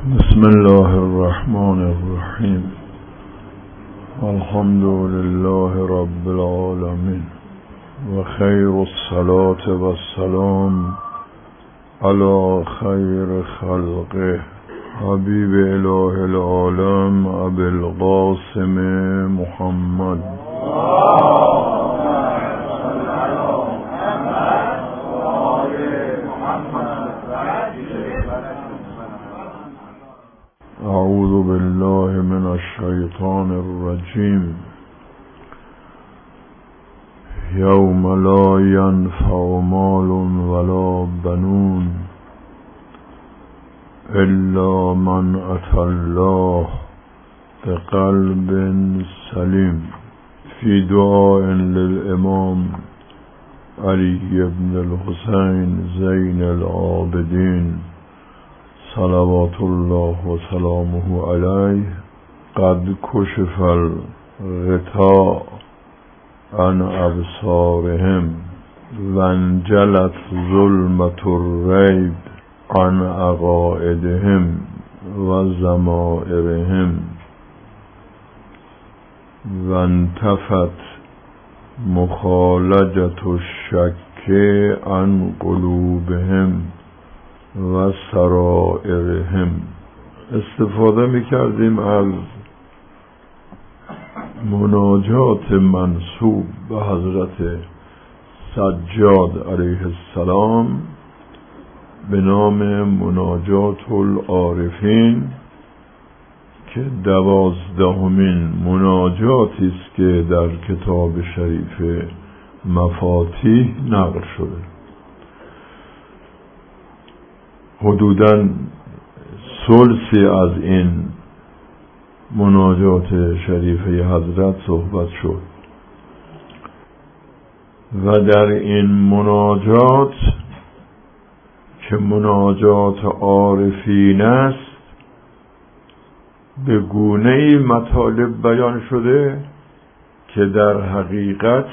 بسم الله الرحمن الرحیم. الحمد لله رب العالمین و خیر الصلاة و السلام علی خیر خلقه حبیب اله العالم ابی القاسم محمد. اعوذ بالله من الشیطان الرجیم. یوم لا ینفع مال ولا بنون الا من اتى الله بقلب سلیم. فی دعاء للامام علی بن الحسین زین العابدین صلوات الله و سلامه علیه. قد کشف الغطاء عن ابصارهم و انجلت ظلمة الریب عن عقائدهم و ضمائرهم و انتفت مخالجة الشک عن قلوبهم و سرائرهم. استفاده می‌کردیم از مناجات منسوب به حضرت سجاد علیه السلام به نام مناجات العارفین که 12مین مناجاتی است که در کتاب شریف مفاتیح نقل شده. حدوداً ثلثی از این مناجات شریفه حضرت صحبت شد و در این مناجات که مناجات عارفین است به گونه‌ای مطالب بیان شده که در حقیقت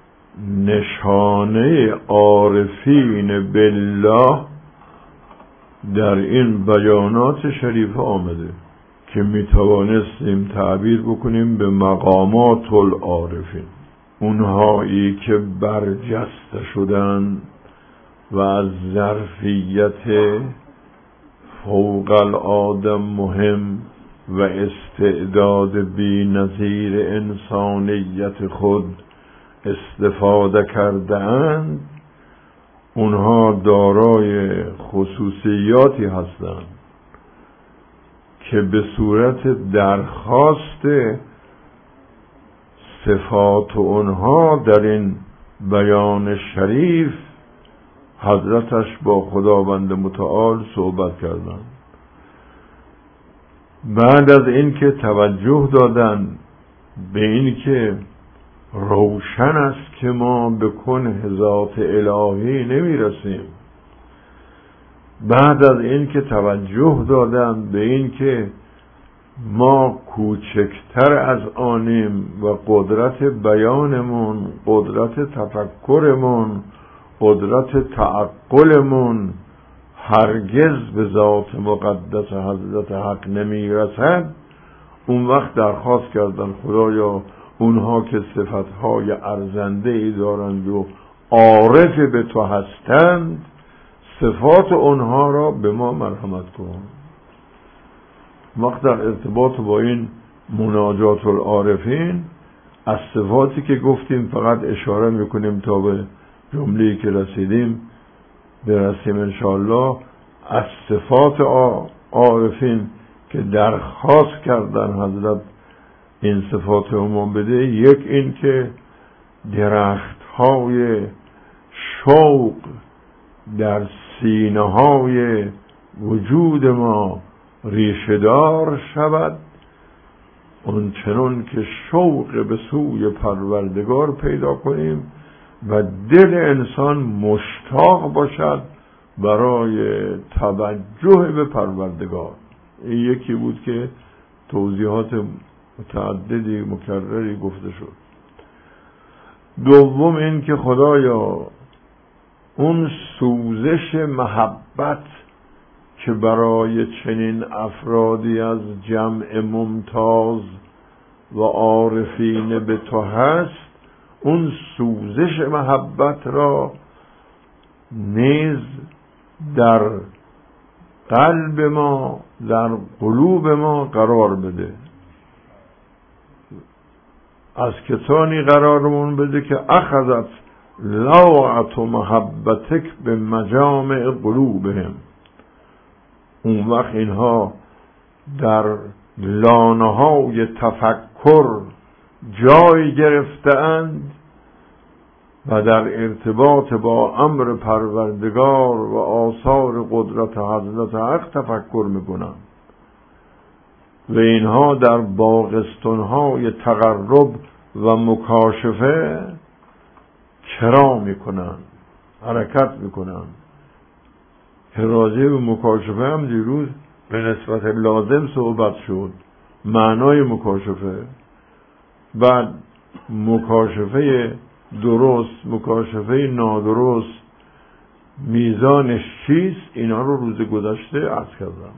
نشانه عارفین بالله در این بیانات شریفه آمده که میتوانستیم تعبیر بکنیم به مقامات العارفین، اونهایی که برجسته شدن و از ظرفیت فوق العاده مهم و استعداد بی نظیر انسانیت خود استفاده کرده اند. اونها دارای خصوصیاتی هستند که به صورت درخواست صفات اونها در این بیان شریف حضرتش با خداوند متعال صحبت کردند. بعد از اینکه توجه دادن به این که روشن است که ما به کنه ذات الهی نمیرسیم، بعد از این که توجه دادن به این که ما کوچکتر از آنیم و قدرت بیانمون، قدرت تفکرمون، قدرت تعقلمون هرگز به ذات مقدس حضرت حق نمیرسد، اون وقت درخواست کردن خدایا اونها که صفتهای ارزنده ای دارند و عارف به تو هستند، صفات اونها را به ما مرحمت کن. وقت در ارتباط با این مناجات العارفین از صفاتی که گفتیم فقط اشاره میکنیم تا به جمله‌ای که رسیدیم برسیم انشاءالله. از صفات عارفین که درخواست کردن حضرت این صفات عموم بده، یک این که درخت های شوق در سینه های وجود ما ریشه‌دار شود، اون چنان که شوق به سوی پروردگار پیدا کنیم و دل انسان مشتاق باشد برای توجه به پروردگار. این یکی بود که توضیحات متعددی مکرری گفته شد. دوم این که خدایا اون سوزش محبت که برای چنین افرادی از جمع ممتاز و عارفین به تو هست، اون سوزش محبت را نیز در قلب ما، در قلوب ما قرار بده. از کسانی قرارمون بده که اخذت لوعت و محبتک به مجامع قلوبهم. اون وقت اینها در لانه های تفکر جای گرفتند و در ارتباط با امر پروردگار و آثار قدرت حضرت حق تفکر میکنند و اینها در باغستانهای تقرب و مکاشفه چرا میکنند، حرکت میکنند. که راجع به مکاشفه هم دیروز به نسبت لازم صحبت شد، معنای مکاشفه، بعد مکاشفه درست، مکاشفه نادرست، میزانش چیست، اینا رو روز گذشته عرض کردم.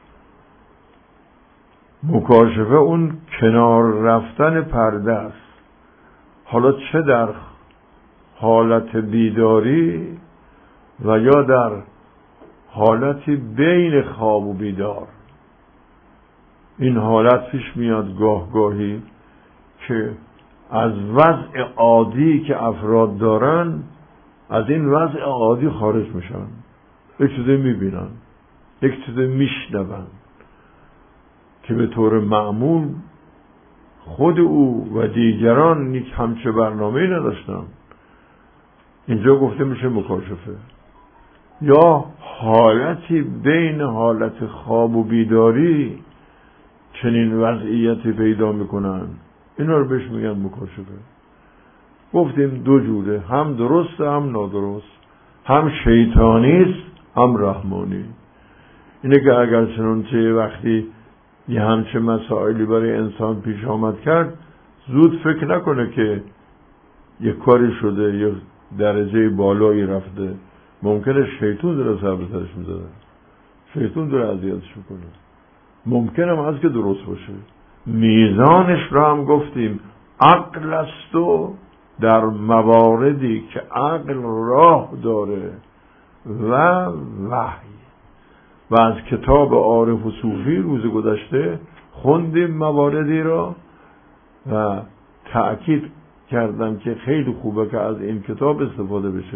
مکاشفه اون کنار رفتن پرده است، حالا چه در حالت بیداری و یا در حالتی بین خواب و بیدار. این حالت پیش میاد گاهی که از وضع عادی که افراد دارن، از این وضع عادی خارج میشن، یک چیزی میبینن، یک چیزی میشنون که به طور معمول خود او و دیگران یک همچه برنامه‌ای نداشتن. اینجا گفته میشه مکاشفه، یا حالتی بین حالت خواب و بیداری چنین وضعیتی پیدا میکنن، اینا رو بهش میگن مکاشفه. گفتیم دو جوره، هم درست هم نادرست، هم شیطانی است هم رحمانی. اینه که اگر چنانچه وقتی یه همچه مسائلی برای انسان پیش آمد کرد، زود فکر نکنه که یه کاری شده، یه درجه بالایی رفته. ممکنه شیطان داره سر به سرش میذاره، شیطان داره اذیتش میکنه، ممکنه هم از که درست باشه. میزانش را هم گفتیم عقل است و در مواردی که عقل راه داره و وحی. و از کتاب عارف و صوفی روز گذشته خوندیم مواردی را و تأکید کردم که خیلی خوبه که از این کتاب استفاده بشه.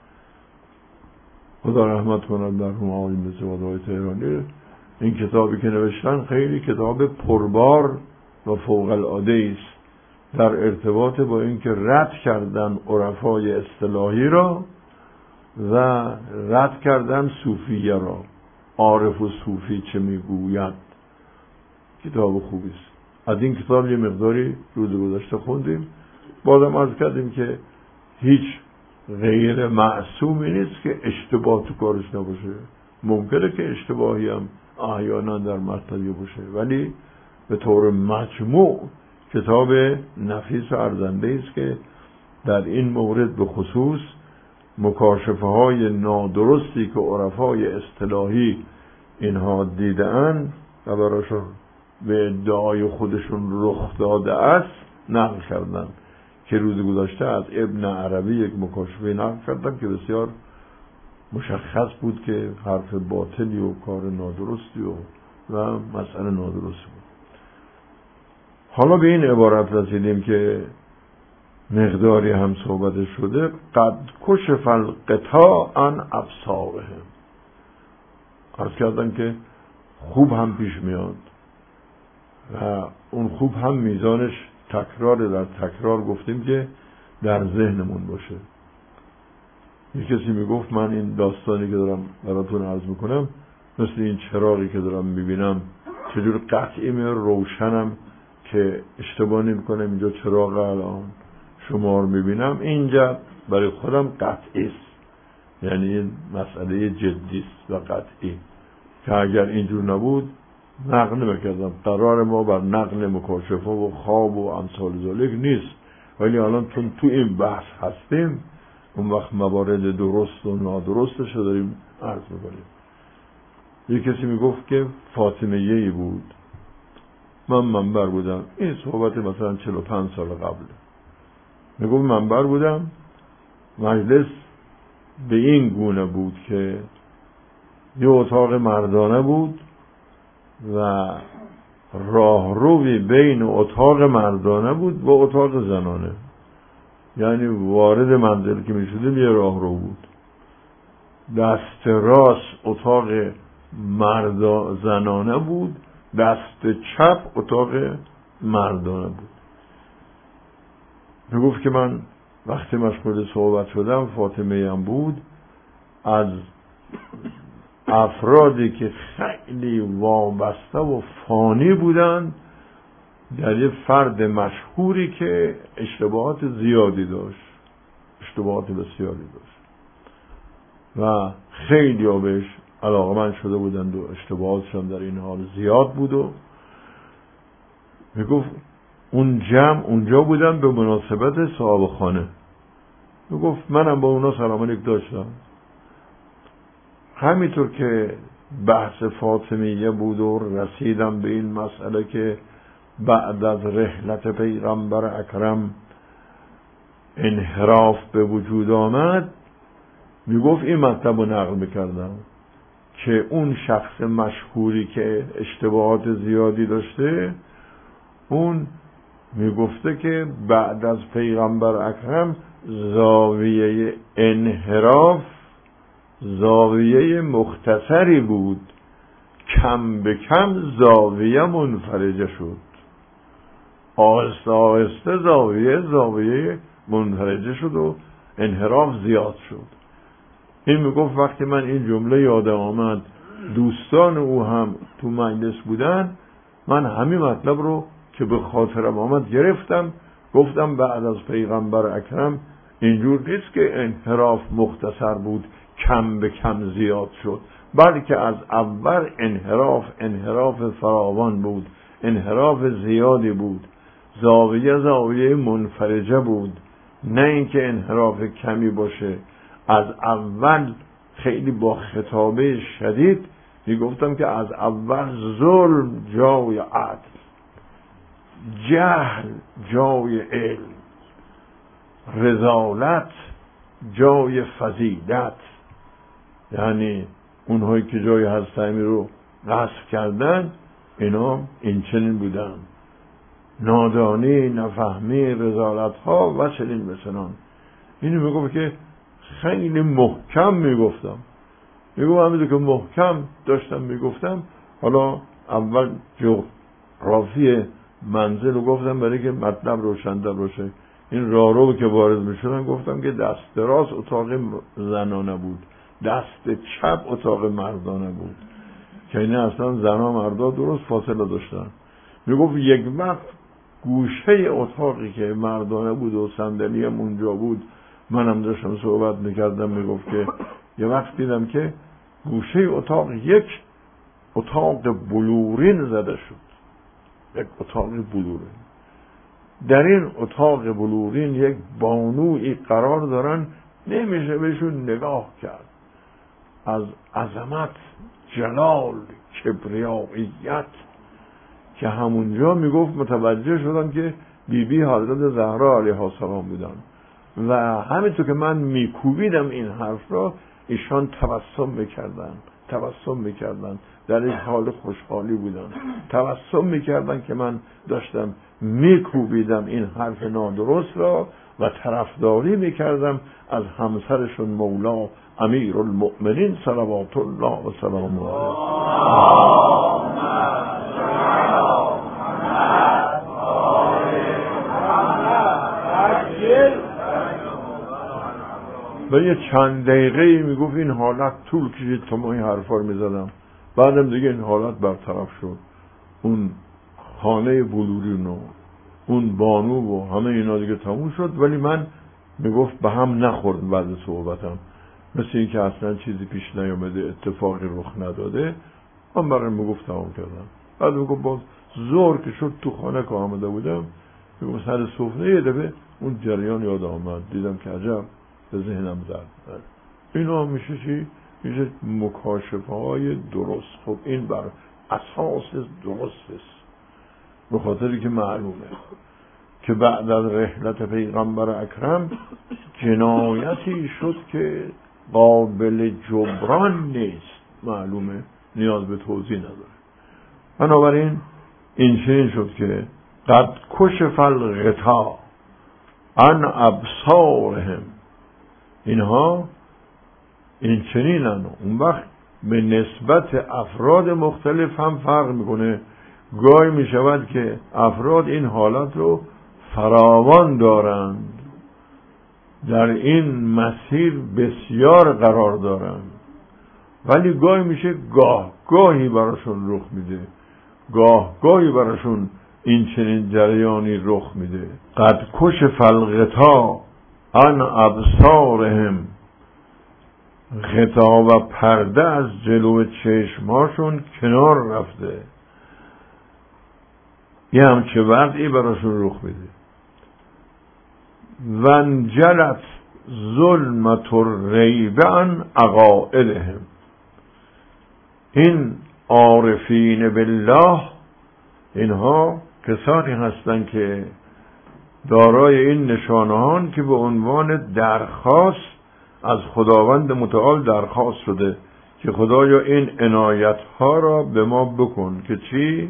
خدا رحمت کند مرحوم آقای مصطفی تهرانی. این کتابی که نوشتن خیلی کتاب پربار و فوق العاده است در ارتباط با اینکه رد کردن عرفای اصطلاحی را و رد کردن صوفیه را. عارف و صوفی چه میگوید، کتاب خوبی است. از این کتاب یه مقداری روز گذشته خوندیم. بازم عرض کردیم که هیچ غیر معصومی نیست که اشتباه تو کارش نباشه. ممکنه که اشتباهی هم احیانا در مرتبه باشه، ولی به طور مجموع کتاب نفیس و ارزنده است که در این مورد به خصوص مکاشفه های نادرستی که عرفای اصطلاحی اینها دیدن و براشون به ادعای خودشون رخ داده است نقل کردن، که روز گذشته از ابن عربی یک مکاشفه نقل کردم که بسیار مشخص بود که حرف باطلی و کار نادرستی و مسئله نادرستی بود. حالا به این عبارت رسیدیم که مقداری هم صحبت شده، قد کشف الغطاء عن ابصارهم. عرض کردن که خوب هم پیش میاد و اون خوب هم میزانش تکرار در تکرار گفتیم که در ذهنمون باشه. یک کسی میگفت من این داستانی که دارم براتون عرض میکنم مثل این چراغی که دارم میبینم چجور قطعی روشنم که اشتباه نمیکنم، اینجا چراغ الان شما رو میبینم، اینجا برای خودم قطعی است، یعنی این مسئله جدی است و قطعی که اگر اینجور نبود نقل نمیکردم. قرار ما بر نقل مکاشفه و خواب و امثال ذالک نیست، ولی الان چون تو این بحث هستیم اون وقت موارد درست و نادرستش رو داریم عرض میکنیم. یک کسی میگفت که فاطمیه‌ای بود، من منبر بودم. این صحبت مثلا 45 سال قبل. میگفت منبر بودم، مجلس به این گونه بود که یه اتاق مردانه بود و راهروی بین اتاق مردانه بود و اتاق زنانه، یعنی وارد منزل که میشدیم یه راهرو بود. دست راست اتاق زنانه بود، دست چپ اتاق مردانه بود. میگفت که من وقتی مشغول صحبت شدم، فاطمه هم بود، از افرادی که خیلی وابسته و فانی بودن در یه فرد مشهوری که اشتباهات زیادی داشت، اشتباهات بسیاری داشت و خیلی ها بهش علاقمند شده بودند و اشتباهاتشان در این حال زیاد بود. و میگفت اون جمع اونجا بودن به مناسبت صاحب خانه. میگفت منم با اونا سلام علیک داشتم. همینطور که بحث فاطمیه بود و رسیدم به این مسئله که بعد از رحلت پیغمبر اکرم انحراف به وجود آمد، میگفت این مطلب رو نقل میکردم که اون شخص مشهوری که اشتباهات زیادی داشته، اون میگفته که بعد از پیغمبر اکرم زاویه انحراف زاویه مختصری بود، کم به کم زاویه منفرجه شد، آهسته آهسته زاویه منفرجه شد و انحراف زیاد شد. این میگفت وقتی من این جمله یادم آمد، دوستان او هم تو مجلس بودن، من همین مطلب رو که به خاطرم آمد گرفتم، گفتم بعد از پیغمبر اکرم اینجور نیست که انحراف مختصر بود کم به کم زیاد شد، بلکه از اول انحراف فراوان بود، انحراف زیادی بود، زاویه منفرجه بود، نه اینکه انحراف کمی باشه. از اول خیلی با خطابه شدید میگفتم که از اول ظلم جای عدل، جهل جای علم، رذالت جای فضیلت، یعنی اونهایی که جای حضرت امیر رو غصب کردن اینا این چنین بودن، نادانی، نفهمی، رذالت ها و چنین بسنان. اینو میگفت که خیلی محکم میگفتم، همینطور که محکم داشتم میگفتم. حالا اول جغرافی منزل رو گفتم برای که مطلب روشن‌تر باشه. این راهرو که وارد میشدم گفتم که دست راست اتاق زنانه بود، دست چپ اتاق مردانه بود، که این اصلا زنا مردا درست فاصله داشتن. میگفت یک وقت گوشه اتاقی که مردانه بود و صندلی هم اونجا بود، منم داشتم صحبت میکردم، میگفت که یه وقت دیدم که گوشه اتاق یک اتاق بلورین زده شد، یک اتاق بلورین. در این اتاق بلورین یک بانوی قرار دارن، نمیشه بهشون نگاه کرد. از عظمت، جلال، کبریاییت، که همونجا میگفت متوجه شدم که بیبی حضرت زهرا علیها السلام بودن و همینطور که من میکوبیدم این حرف را، ایشان تبسم میکردن، در این حال خوشحالی بودن، تبسم میکردن که من داشتم میکوبیدم این حرف نادرست را و طرفداری میکردم از همسرشون مولا امیر المؤمنین صلوات الله و سلامه علیه. و یه چند دقیقه میگفت این حالت طول کشید تا ما این حرفا رو میزدم. بعدم دیگه این حالت برطرف شد. اون خانه بلورین و اون بانو و همه اینا دیگه تموم شد، ولی من میگفت به هم نخورد بعد صحبتم، مثل این که اصلا چیزی پیش نیامده، اتفاقی رخ نداده. من برای میگفت تمام کردم. بعد میگفت باز ظهر که شد تو خانه که آمده بودم، میگفت سر سفره یه دفعه اون جریان یاد آمد، دیدم که عجب به ذهنم زد. اینا میشه چی؟ میشه مکاشفه های درست. خب این بر اساس درست است، به خاطری که معلومه که بعد از رحلت پیغمبر اکرم جنایتی شد که قابل جبران نیست، معلومه، نیاز به توضیح نداره. بنابراین این چنین شد که قد کشف الغطا عن ابصارهم، اینها این چنینن. اون وقت به نسبت افراد مختلف هم فرق میکنه. گاهی میشود که افراد این حالت رو فراوان دارند، در این مسیر بسیار قرار دارند، ولی گاهی میشه گاهی براشون رخ میده، گاهی براشون این چنین جریانی رخ میده. قد کشف الغطا عن ابصارهم، غطا و پرده از جلو چشماشون کنار رفته، یه همچه وضعی براشون رخ میده. وانجلت ظلمت الریب عن عقائدهم، این عارفین بالله اینها کسانی هستند که دارای این نشانهان که به عنوان درخواست از خداوند متعال درخواست شده که خدایا این عنایت ها را به ما بکن، که چی؟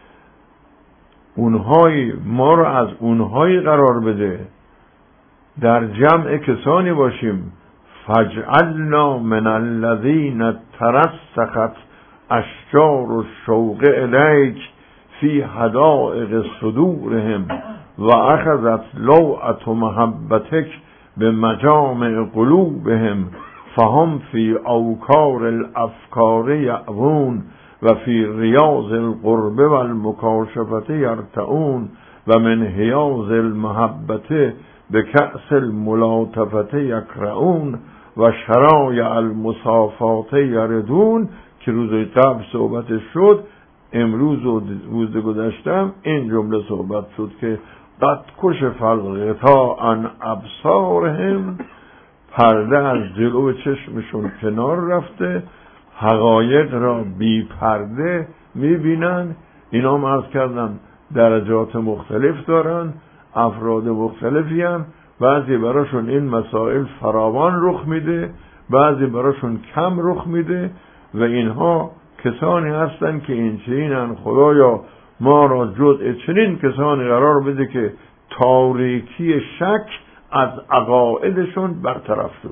اونهایی ما را از اونهایی قرار بده، در جمع کسانی باشیم فجعلنا من الذین ترسخت اشجار الشوق الیک فی حدائق صدورهم و اخذت لوعة محبتک به مجامع قلوبهم فهم فی اوکار الافکار یعون و فی ریاض القرب و المکاشفت یرتعون و من حیاض المحبت به کأس الملاطفت یکرعون و شرایع المصافات یردون، که روز قبل صحبت شد. امروز و روز گذشتم این جمله صحبت شد که قد کشف الغطا عن ابصارهم، پرده از جلو چشمشون کنار رفته، حقایق را بی پرده میبینن. اینا هم عرض کردم درجات مختلف دارن، افراد مختلفی هم، بعضی براشون این مسائل فراوان رخ میده، بعضی براشون کم رخ میده، و اینها کسانی هستند که این چنینن. خدایا ما را جزء چنین کسانی قرار بده که تاریکی شک از عقایدشون برطرف شده.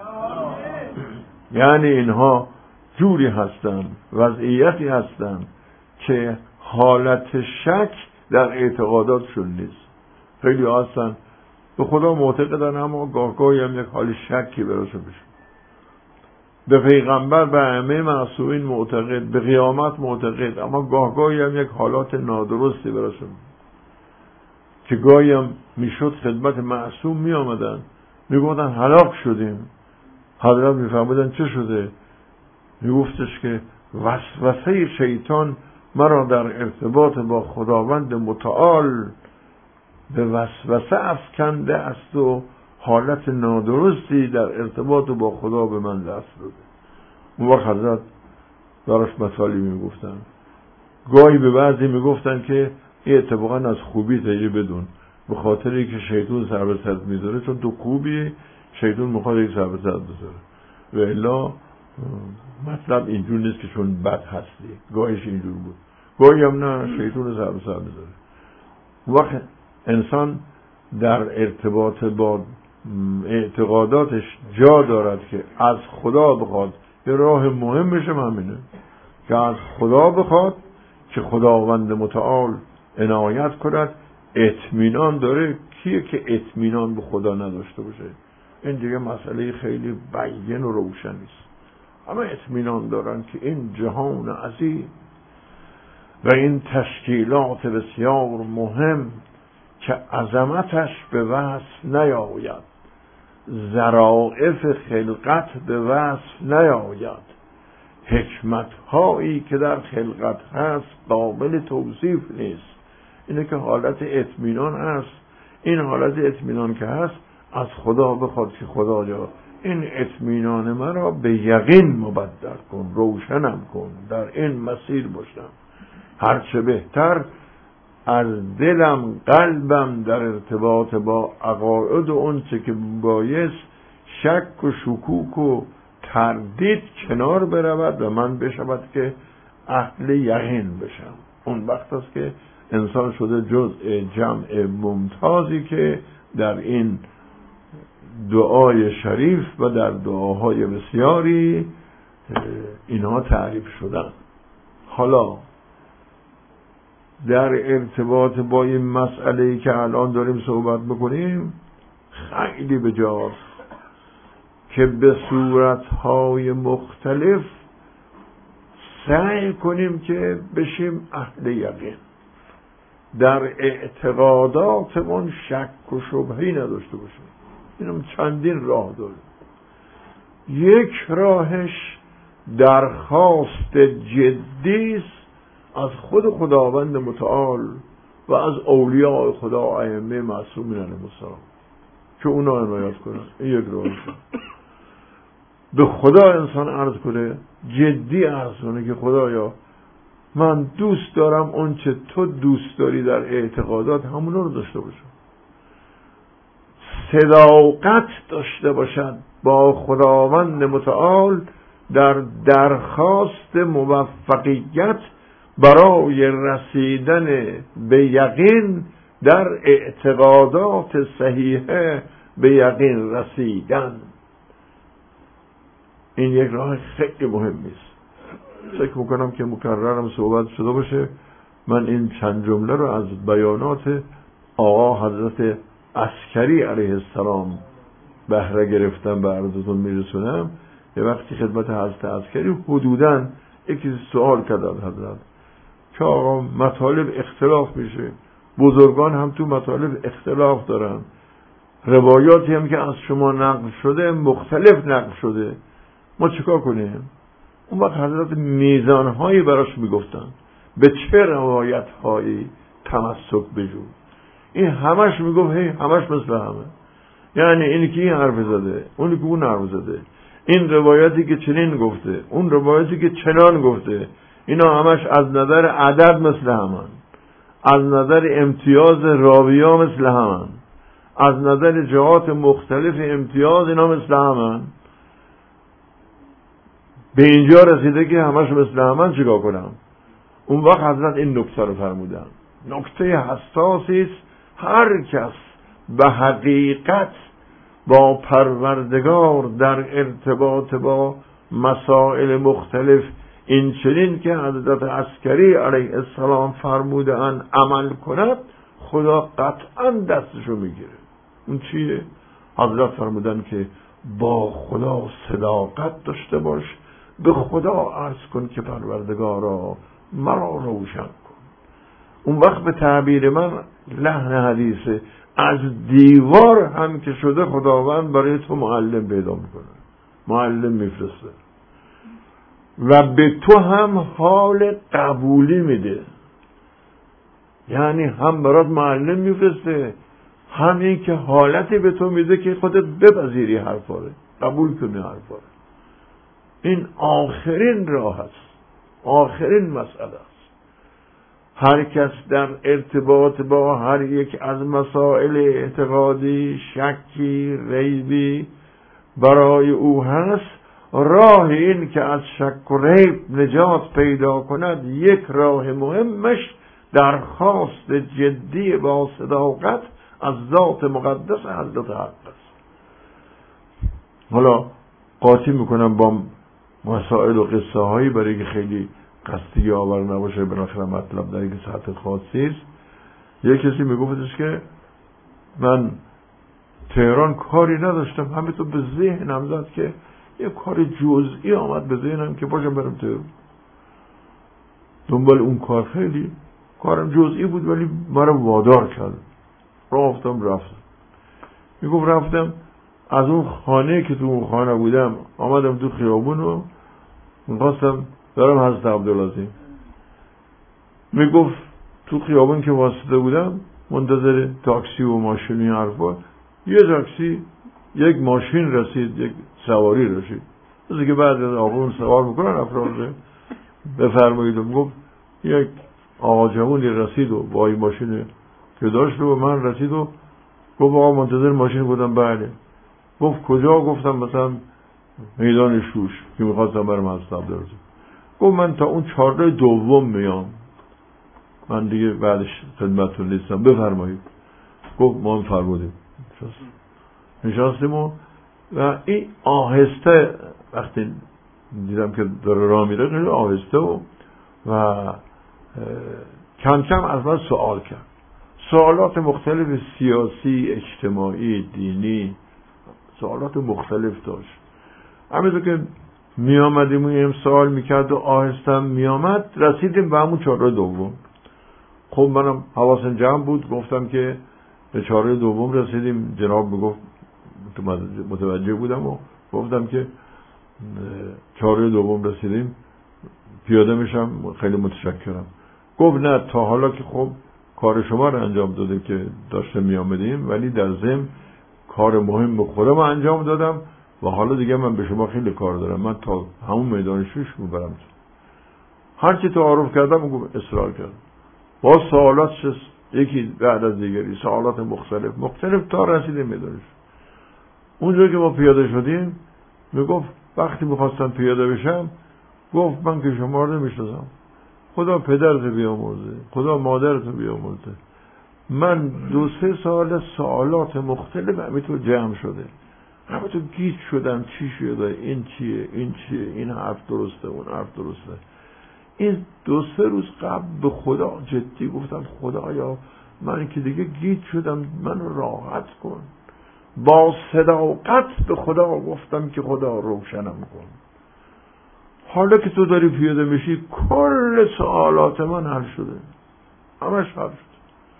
یعنی اینها جوری هستن، وضعیتی هستن که حالت شک در اعتقاداتشون نیست. خیلی هستن به خدا معتقدن اما گاهی هم یک حال شکی براشون بشه. به پیغمبر، به ائمه معصومین معتقد، به قیامت معتقد، اما گاهی هم یک حالات نادرستی براشون، که گاهی هم میشد خدمت معصوم می آمدن میگفتن هلاک شدیم. حضرت میفهمیدن چه شده؟ میگفتش که وسوسه شیطان مرا در ارتباط با خداوند متعال به وسوسه افکنده است و حالت نادرستی در ارتباط با خدا به من دست داده. اون وقت حضرت دارش مثالی میگفتن. گاهی به بعضی میگفتن که این اتفاقا از خوبی تهیه بدون، به خاطری که شیطان سر به سر میذاره، چون تو خوبی شیطان میخواد یک سر به سر بذاره، و الا مطلب اینجور نیست که چون بد هستی. گاهیش اینجور بود، گاهی هم نه، شیطان سر به سر بذاره. وقت انسان در ارتباط با اعتقاداتش جا دارد که از خدا بخواد. یه راه مهمش همینه که از خدا بخواد که خداوند متعال عنایت کند. اطمینان داره. کیه که اطمینان به خدا نداشته باشه؟ این دیگه مسئله خیلی بیان و روشنی است. همه اطمینان دارن که این جهان عظیم و این تشکیلات بسیار مهم که عظمتش به وصف نیاید، ظرافت خلقت به وصف نیاید، حکمت هایی که در خلقت هست قابل توصیف نیست. اینه که حالت اطمینان هست. این حالت اطمینان که هست از خدا بخواد که خدایا این اطمینان مرا به یقین مبدل کن، روشنم کن، در این مسیر باشم. هرچه بهتر از دلم، قلبم در ارتباط با عقاید و اون چه که بایست شک و شکوک و تردید کنار برود و من بشود که اهل یقین بشم. اون وقت است که انسان شده جزء جمع ممتازی که در این دعای شریف و در دعاهای بسیاری اینها تعریف شدن. حالا در ارتباط با این مسئله‌ای که الان داریم صحبت میکنیم خیلی بجاست که به صورتهای مختلف سعی کنیم که بشیم اهل یقین، در اعتقاداتمون شک و شبهه‌ای نداشته باشیم. اینم چندین راه داره. یک راهش درخواست جدی است از خود خداوند متعال و از اولیاء خدا ائمه معصومین علیهم السلام که اونا عنایت کنن. این یک راهش. به خدا انسان عرض کنه، جدی عرض کنه که خدایا من دوست دارم اون چه تو دوست داری در اعتقادات همونا رو داشته باشم. صداقت داشته باشد با خداوند متعال در درخواست موفقیت برای رسیدن به یقین، در اعتقادات صحیحه به یقین رسیدن. این یک راه خیلی مهمی است. فکر میکنم که مکررم صحبت شده باشه. من این چند جمله رو از بیانات آقا حضرت عسکری علیه السلام بهره گرفتم به عرضتون میرسونم. یه وقتی خدمت حضرت عسکری حدوداً یکی سوال کردن حضرت که آقا مطالب اختلاف میشه، بزرگان هم تو مطالب اختلاف دارن، روایاتی هم که از شما نقل شده مختلف نقل شده، ما چیکار کنیم؟ اون وقت حضرت میزانهایی براش میگفتن به چه روایتهایی تمسک بجو. این همش میگفت هی همش مثل همه، یعنی اینی که این حرف زده اونی که اون حرف زده، این روایتی که چنین گفته اون روایتی که چنان گفته، اینا همش از نظر عدد مثل همن، از نظر امتیاز راویا مثل همن، از نظر جهات مختلف امتیاز اینا مثل همن. به اینجا رسیده که همش مثل همن، چیکار کنم؟ اون وقت حضرت این نکته رو فرمودن. نکته حساسی است. هر کس به حقیقت با پروردگار در ارتباط با مسائل مختلف این چنین که حضرت عسکری علیه السلام فرمودن عمل کند، خدا قطعا دستشو میگیره. اون چیه؟ حضرت فرمودن که با خدا صداقت داشته باش، به خدا عرض کن که پروردگارا مرا روشن کن. اون وقت به تعبیر من لحن حدیثه، از دیوار هم که شده خداوند برای تو معلم پیدا میکنه، معلم میفرسته و به تو هم حال قبولی میده. یعنی هم برات معلم میفرسته، هم این که حالتی به تو میده که خودت بپذیری حرفاره، قبول کنی حرفاره. این آخرین راه است، آخرین مسئله است. هر کس در ارتباط با هر یک از مسائل اعتقادی، شکی، ریبی برای او هست، راه این که از شک و ریب نجات پیدا کند، یک راه مهمش درخواست جدی با صداقت از ذات مقدس حضرت حق است. حالا قاطی میکنم با مسائل و قصه هایی برای که خیلی قصدی آور نباشه، بالاخره مطلب در یک سطح خاصی است. یک کسی میگفتش که من تهران کاری نداشتم، همینطور به ذهنم زد که یه کار جزئی آمد به ذهنم که باشم برم تهران. دنبال اون کار، خیلی کارم جزئی بود ولی مرا وادار کرد. رفتم. میگفت رفتم از اون خانه که تو اون خانه بودم آمدم تو خیابون و میخواستم دارم حضرت عبدالعظیم. میگفت تو خیابون که واسطه بودم منتظر تاکسی و ماشین و حرفا، یه تاکسی یک ماشین رسید، یک سواری رسید، مثل که بعد از آقایون سوار میکنن افراد بفرمایید. گفت یک آقا جوانی رسید و با این ماشین که داشت و من رسید و گفت آقا منتظر ماشین بودم. بله. گفت کجا؟ گفتم مثلا میدان شوش که میخواستم برم از عبدالله. گفت من تا اون چهارراه دوم میام، من دیگه بعدش خدمتتون نیستم، بفرمایید. گفت ما هم فرمودیم، نشستیم و این آهسته وقتی دیدم که داره راه میره خیلی آهسته و کم کم از من سوال کرد، سوالات مختلف سیاسی، اجتماعی، دینی، سوالات مختلف داشت. همینطور که می آمدیم و این سوال میکرد و آهسته می آمد، رسیدیم به همون چهارراه دوم. خب منم حواسم جمع بود، گفتم که به چهارراه دوم رسیدیم. جناب میگفت متوجه بودم و گفتم که چهارراه دوم رسیدیم، پیاده میشم، خیلی متشکرم. گفت نه تا حالا که خب کار شما رو انجام داده که داشته می آمدیم، ولی در ضمن کار مهم به خودم انجام دادم و حالا دیگه من به شما خیلی کار دارم، من تا همون میدان شوش میبرم. هرچی تعارف کردم و اصرار کردم، با سوالات یکی بعد از دیگری، سوالات مختلف تا رسیدیم میدان شوش. اونجا که ما پیاده شدیم میگفت وقتی میخواستم پیاده بشم، گفت من که شما رو نمیشناسم، خدا پدرت بیامرزه، خدا مادرت بیامرزه، من 2-3 سال سوالات مختلف همینطور جمع شده، همینطور گیج شدم چی شده، این چیه، این چیه، این حرف درسته، اون حرف درسته. این 2-3 روز قبل به خدا جدی گفتم خدایا من که دیگه گیج شدم، منو راحت کن. با صداقت به خدا گفتم که خدا روشنم کن. حالا که تو داری پیاده میشی کل سوالات من حل شده، همش حل شد،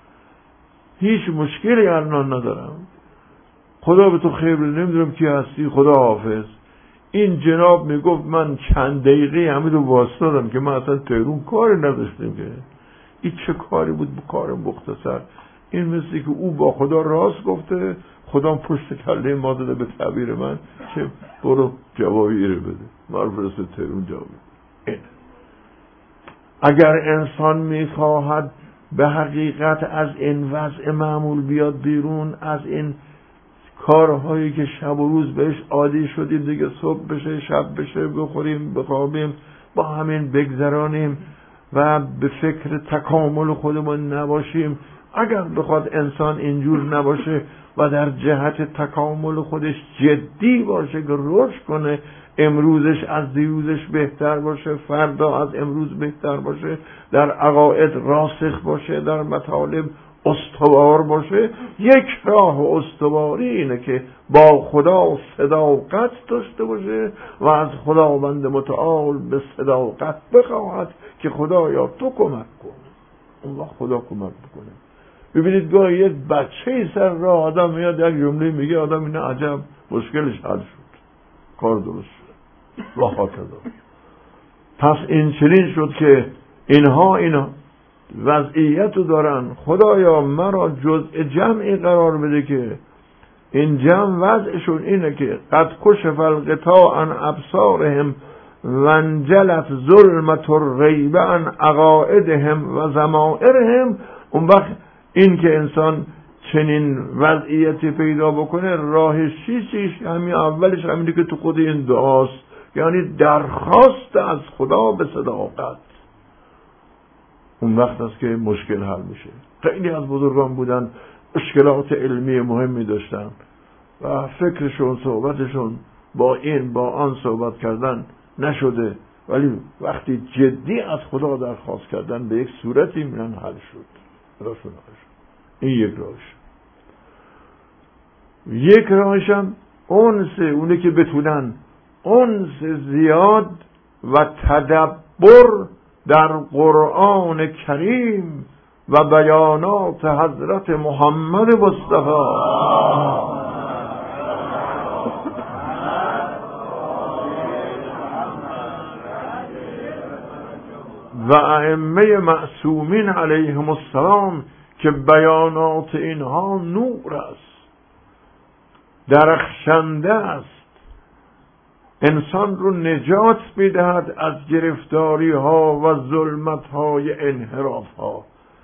هیچ مشکلی الان ندارم. خدا به تو خیر بده، نمیدونم کی هستی، خدا حافظ. این جناب میگفت من چند دقیقه همین رو واسطادم که من اصلا تهرون کاری نداشتیم که این چه کاری بود، به کار مختصر. این مثلی که او با خدا راست گفته، خدا پشت کله ما داده به تعبیر من که برو جوابی رو بده، من فرسته تهرون جوابی. این اگر انسان میخواهد به حقیقت از این وضع معمول بیاد بیرون، از این کارهایی که شب و روز بهش عادی شدیم دیگه، صبح بشه شب بشه، بخوریم بخوابیم، با همین بگذرانیم و به فکر تکامل خودمون نباشیم. اگر بخواد انسان اینجور نباشه و در جهت تکامل خودش جدی باشه که رشد کنه، امروزش از دیروزش بهتر باشه، فردا از امروز بهتر باشه، در عقاید راسخ باشه، در مطالب استوار باشه، یک راه استواری اینه که با خدا صداقت داشته باشه و از خداوند متعال به صداقت بخواهد که خدایا تو کمک کن. اون وقت خدا کمک بکنه. ببینید گاهی یک بچه سر راه آدم میاد یک جمله میگه، آدم اینه عجب مشکلش حل شد، کار درست شد و هاکذا. پس این چنین شد که اینها وضعیت رو دارن. خدایا مرا جزء جمعی قرار بده که این جمع وضعشون اینه که قد کشف الغطاء عن ابصارهم وانجلت ظلمت الغیب عن عقائدهم و ضمائرهم. اون وقت این که انسان چنین وضعیتی پیدا بکنه، راه چیزیش همین اولش همینه که تو خود این دعاست، یعنی درخواست از خدا به صداقت. اون وقت است که مشکل حل میشه. خیلی از بزرگان بودن مشکلات علمی مهمی داشتن و فکرشون صحبتشون با این با آن صحبت کردن نشده، ولی وقتی جدی از خدا درخواست کردن به یک صورتی میرن حل شد. این یک راهش. یک راهش هم اونه که بتونن انس زیاد و تدبر در قرآن کریم و بیانات حضرت محمد مصطفی و ائمه معصومین علیهم السلام که بیانات اینها نور است. درخشنده است، انسان رو نجات میدهد از گرفتاری ها و ظلمت های انحراف ها.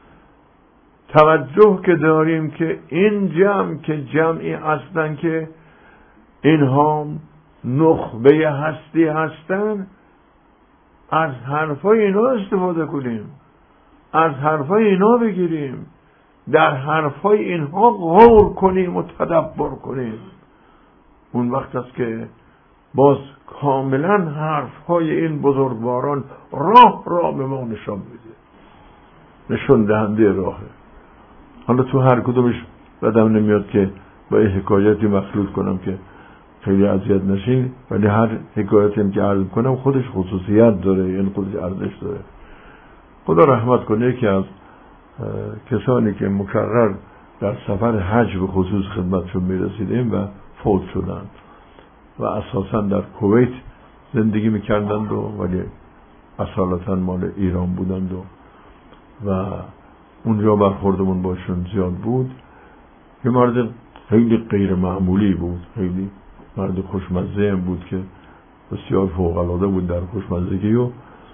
توجه که داریم که این جمع که جمعی هستن که اینها نخبه هستی هستن، از حرفای اینا استفاده کنیم، از حرفای اینا بگیریم، در حرفای اینها غور کنیم و تدبر کنیم. اون وقت است که باز کاملا حرفهای این بزرگواران راه به ما نشان میده، نشان دهنده راهه. حالا تو هر کدومش بدم نمیاد که با یه حکایتی مخلوط کنم که خیلی اذیت نشین، ولی هر حکایتی هم که عرض کنم خودش خصوصیت داره، یعنی خودش ارزش داره. خدا رحمت کنه که از کسانی که مکرر در سفر حج به خصوص خدمتشون میرسیدیم و فوت شدند و اساسا در کویت زندگی میکردند ولی اصالتا مال ایران بودند و اونجا برخوردمون باشون زیاد بود. یه مرد خیلی غیر معمولی بود، خیلی مرد خوشمزه هم بود که بسیار فوق العاده بود در خوشمزگی و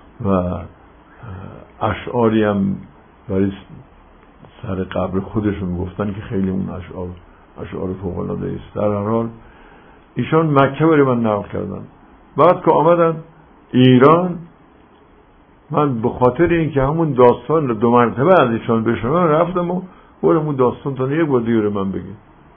اشعاری هم برای سر قبر خودشون گفتن که خیلی اون اشعار فوق العاده است. در هر حال ایشان مکه برای من نقل کردن. بعد که آمدن ایران، من به خاطر اینکه همون داستان 2 مرتبه از ایشان بشنوم رفتم و اون داستان تا یک بار دیگه من بگیم.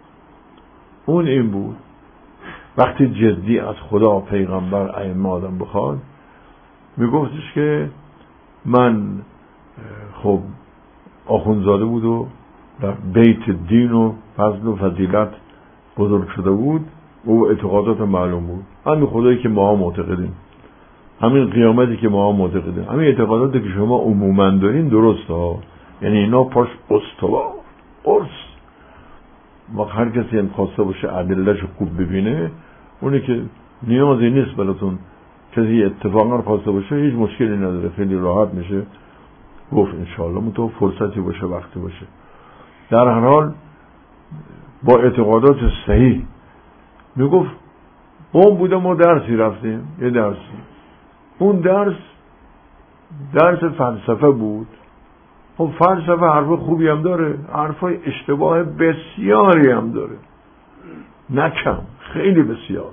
اون این بود وقتی جدی از خدا پیغمبر ائمه آدم بخواد میگفتش که من خب آخوندزاده بود و در بیت دین و فضل و فضیلت بزرگ شده بود و اعتقادات معلوم بود. همین خدایی که ما معتقدیم، همین قیامتی که ما معتقدیم، همین اعتقاداتی که شما عموما دارین درسته ها، یعنی اینا پاش استوا قرص. ما هر کسی هم خواسته باشه ادله‌شو خوب ببینه، اونی که نیازی نیست براتون کسی اتفاقا خواسته باشه هیچ مشکلی نداره، خیلی راحت میشه گفت انشاءالله منتها فرصتی باشه وقتی باشه. در هر حال با اعتقادات صحیح میگفت اون بوده ما درسی رفتیم، یه درسی، اون درس فلسفه بود. خب فلسفه حرف خوبی هم داره، حرفای اشتباه بسیاری هم داره، نه کم، خیلی بسیار،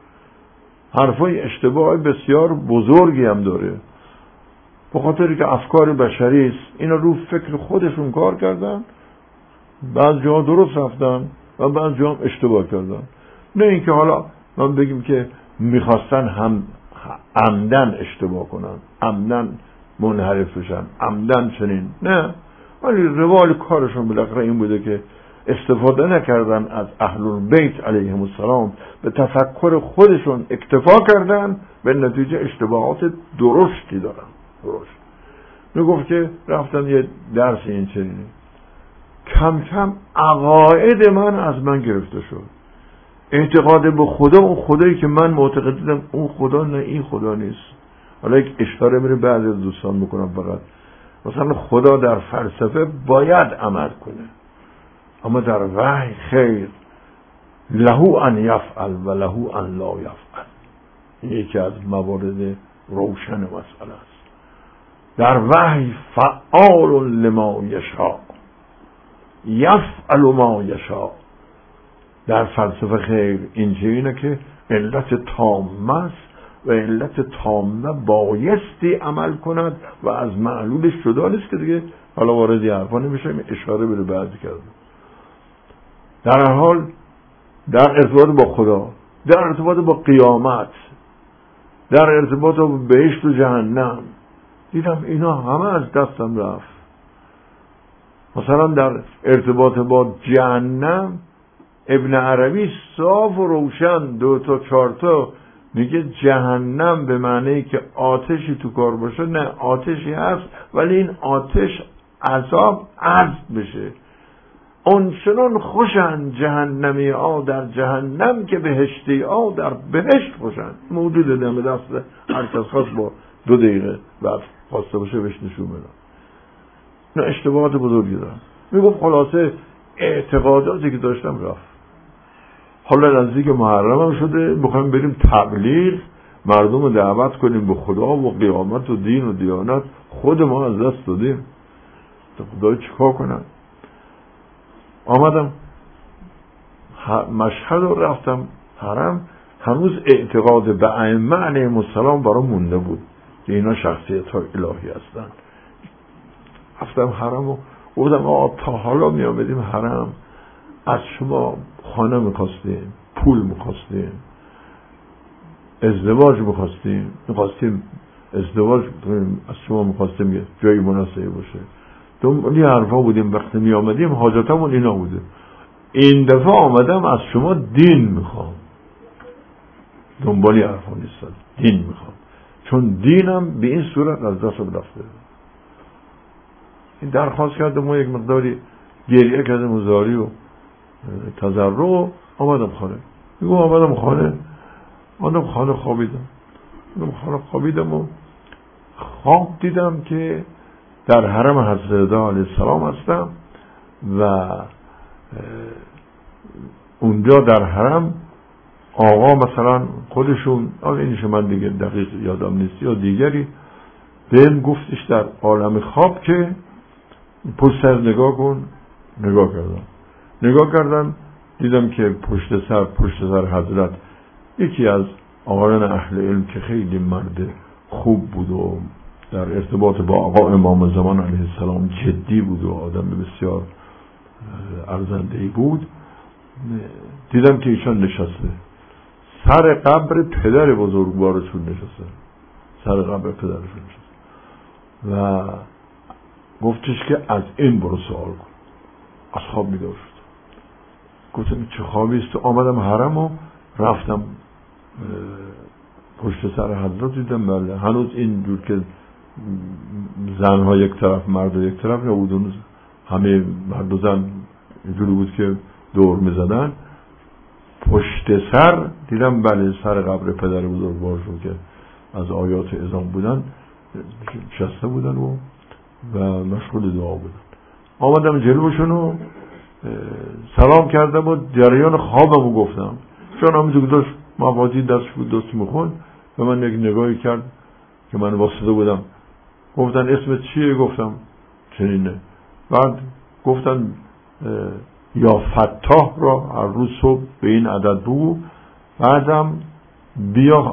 حرفای اشتباه بسیار بزرگی هم داره، به خاطری که افکار بشری است. اینا رو فکر خودشون کار کردن، بعض جا درست رفتن و بعض جا هم اشتباه کردن. نه اینکه حالا من بگیم که میخواستن هم عمدن اشتباه کنن، عمدن منحرف بشن، عمدن چنین، نه، ولی روال کارشون بالاخره این بوده که استفاده نکردن از اهل البیت علیهم السلام، به تفکر خودشون اکتفا کردن، به نتیجه اشتباهات درشتی دارن. درست میگفت که رفتن یه درس این چنینه، کم کم عقاید من از من گرفته شد، اعتقاد به خدا، اون خدایی که من معتقدم اون خدا نه، این خدا نیست. حالا یک اشاره میره بعضی از دوستان میکنم، فقط مثلا خدا در فلسفه باید عمل کنه، اما در وحی خیر، لهو ان یفعل و لهو ان لا یفعل. این یکی از موارد روشن مسئله است. در وحی فعال لما یشاء یفعل ما یشاء. در فلسفه خیر اینجوریه که علت تامه است و علت تامه بایستی عمل کند و از معلولش جدا نیست که دیگه حالا وارد حرفا نمیشه، اشاره به بعضی کردم. در هر حال در ارتباط با خدا، در ارتباط با قیامت، در ارتباط با بهشت و جهنم، دیدم اینا همه از دستم رفت. مثلا در ارتباط با جهنم ابن عربی صاف و روشن 2 تا 4 تا میگه جهنم به معنی که آتشی تو کار باشه، نه، آتشی هست ولی این آتش عذاب عرض بشه. اونچنان خوشن جهنمی ها در جهنم که بهشتی ها در بهشت خوشن. موجود دم دست هر کس خواست با 2 دقیقه بعد خواسته باشه بهش نشون بدن. نه، اشتباهات بزرگی دارم. میگفت خلاصه اعتقاداتی که داشتم رفت. حالا نزدیک محرم هم شده، میخوایم بریم تبلیغ، مردم رو دعوت کنیم به خدا و قیامت و دین و دیانت. خود ما از دست دادیم، خدا چیکار کنم؟ آمدم مشهد رو رفتم حرم. هنوز اعتقاد به ائمه علیهم السلام برام مونده بود که اینا شخصیت های الهی هستن. رفتم حرم و گفتم آقا تا حالا می آمدیم حرم، از شما خانه میخواستیم، پول میخواستیم، ازدواج میخواستیم ازدواج کنیم، از شما میخواستیم یه جایی مناسبی باشه، دنبالی حرفا بودیم. وقتی می آمدیم حاجتمون اینا بوده. این دفعه آمدم از شما دین میخوام، دنبالی حرفا نیستم، دین میخوام، چون دینم به این صورت از دستم رفته. این درخواست کردم، ما یک مقداری گریه کردم و زاری و تضرع. آمدم خانه خوابیدم و خواب دیدم که در حرم حضرت رضا علیه السلام هستم و اونجا در حرم آقا مثلا خودشون، اینش من دیگه دقیق یادم نیست، یا دیگری بهم گفتش در عالم خواب که پشت سر نگاه کن. نگاه کردم دیدم که پشت سر حضرت یکی از آقایان اهل علم که خیلی مرد خوب بود و در ارتباط با آقا امام زمان علیه السلام جدی بود و آدم بسیار ارزنده‌ای بود، دیدم که ایشان نشسته سر قبر پدر بزرگوارشون نشسته و گفتش که از این برو سوال کن. از خواب بیدار شد، گفتم چه خوابی است؟ آمدم حرم و رفتم پشت سر حضرت، دیدم بله هنوز اینجور که زنها یک طرف مرد و یک طرف نبود، همه مرد و زن اینجوری بود که دور می زدن. پشت سر دیدم بله سر قبر پدر بزرگوارشون که از آیات اعظام بودن نشسته بودن و مشغول دعا بودن. آمدم جلوشون و سلام کردم و جریان خوابمو گفتم، چون همونجور که داشت مفاتیح دستش بود دست میخوند و من یک نگاهی کرد که من واسطه بودم. گفتن اسمت چیه؟ گفتم چنینه. بعد گفتن یا فتاح را هر روز صبح به این عدد بگو، بعدم بیا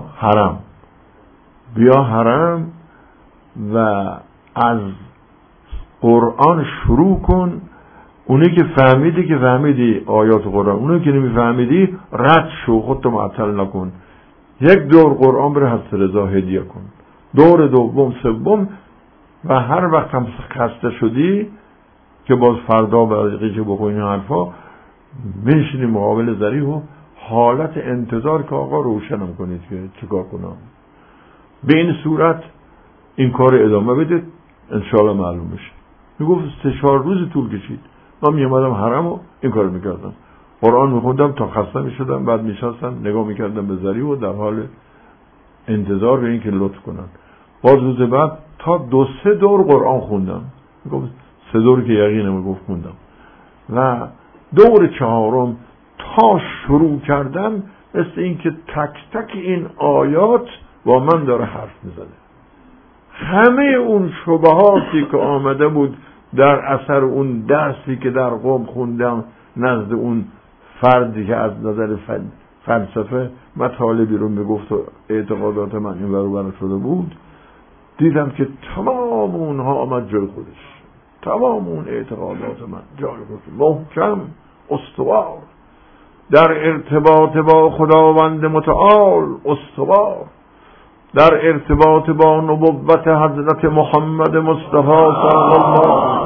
حرم و از قرآن شروع کن. اونی که فهمیدی آیات قرآن، اونی که نمیفهمیدی رد شو، خودتو معطل نکن. یک دور قرآن بره حضرت رضا هدیه کن، دور دوم سوم، و هر وقت هم خسته شدی که باز فردا برقی که بخوین حرفا بنشینی مقابل ذریح و حالت انتظار که آقا روشنم کنید که چیکار کنم. به این صورت این کار ادامه بدید، انشاءالله معلوم بشه. میگفت 3-4 روز طول کشید. من میامدم حرم و این کار میکردم، قرآن میخوندم تا خسته میشدم، بعد میشستم نگاه میکردم به ذریح و در حال انتظار به این که لطف کنن. باز روز بعد تا 2-3 دور قرآن خوندم، میگفت 3 دور که یقینم گفت خوندم، و دور 4م تا شروع کردم مثل این که تک تک این آیات با من داره حرف میزنه. همه اون شبهاتی که آمده بود در اثر اون درسی که در قم خوندم نزد اون فردی که از نظر فلسفه مطالبی رو میگفت و اعتقادات من این ور اون شده بود، دیدم که تمام اونها آمد جای خودش، تمام اون اعتقادات من جای خودش، محکم استوار، در ارتباط با خداوند متعال استوار، در ارتباط با نبوت حضرت محمد مصطفی صلی الله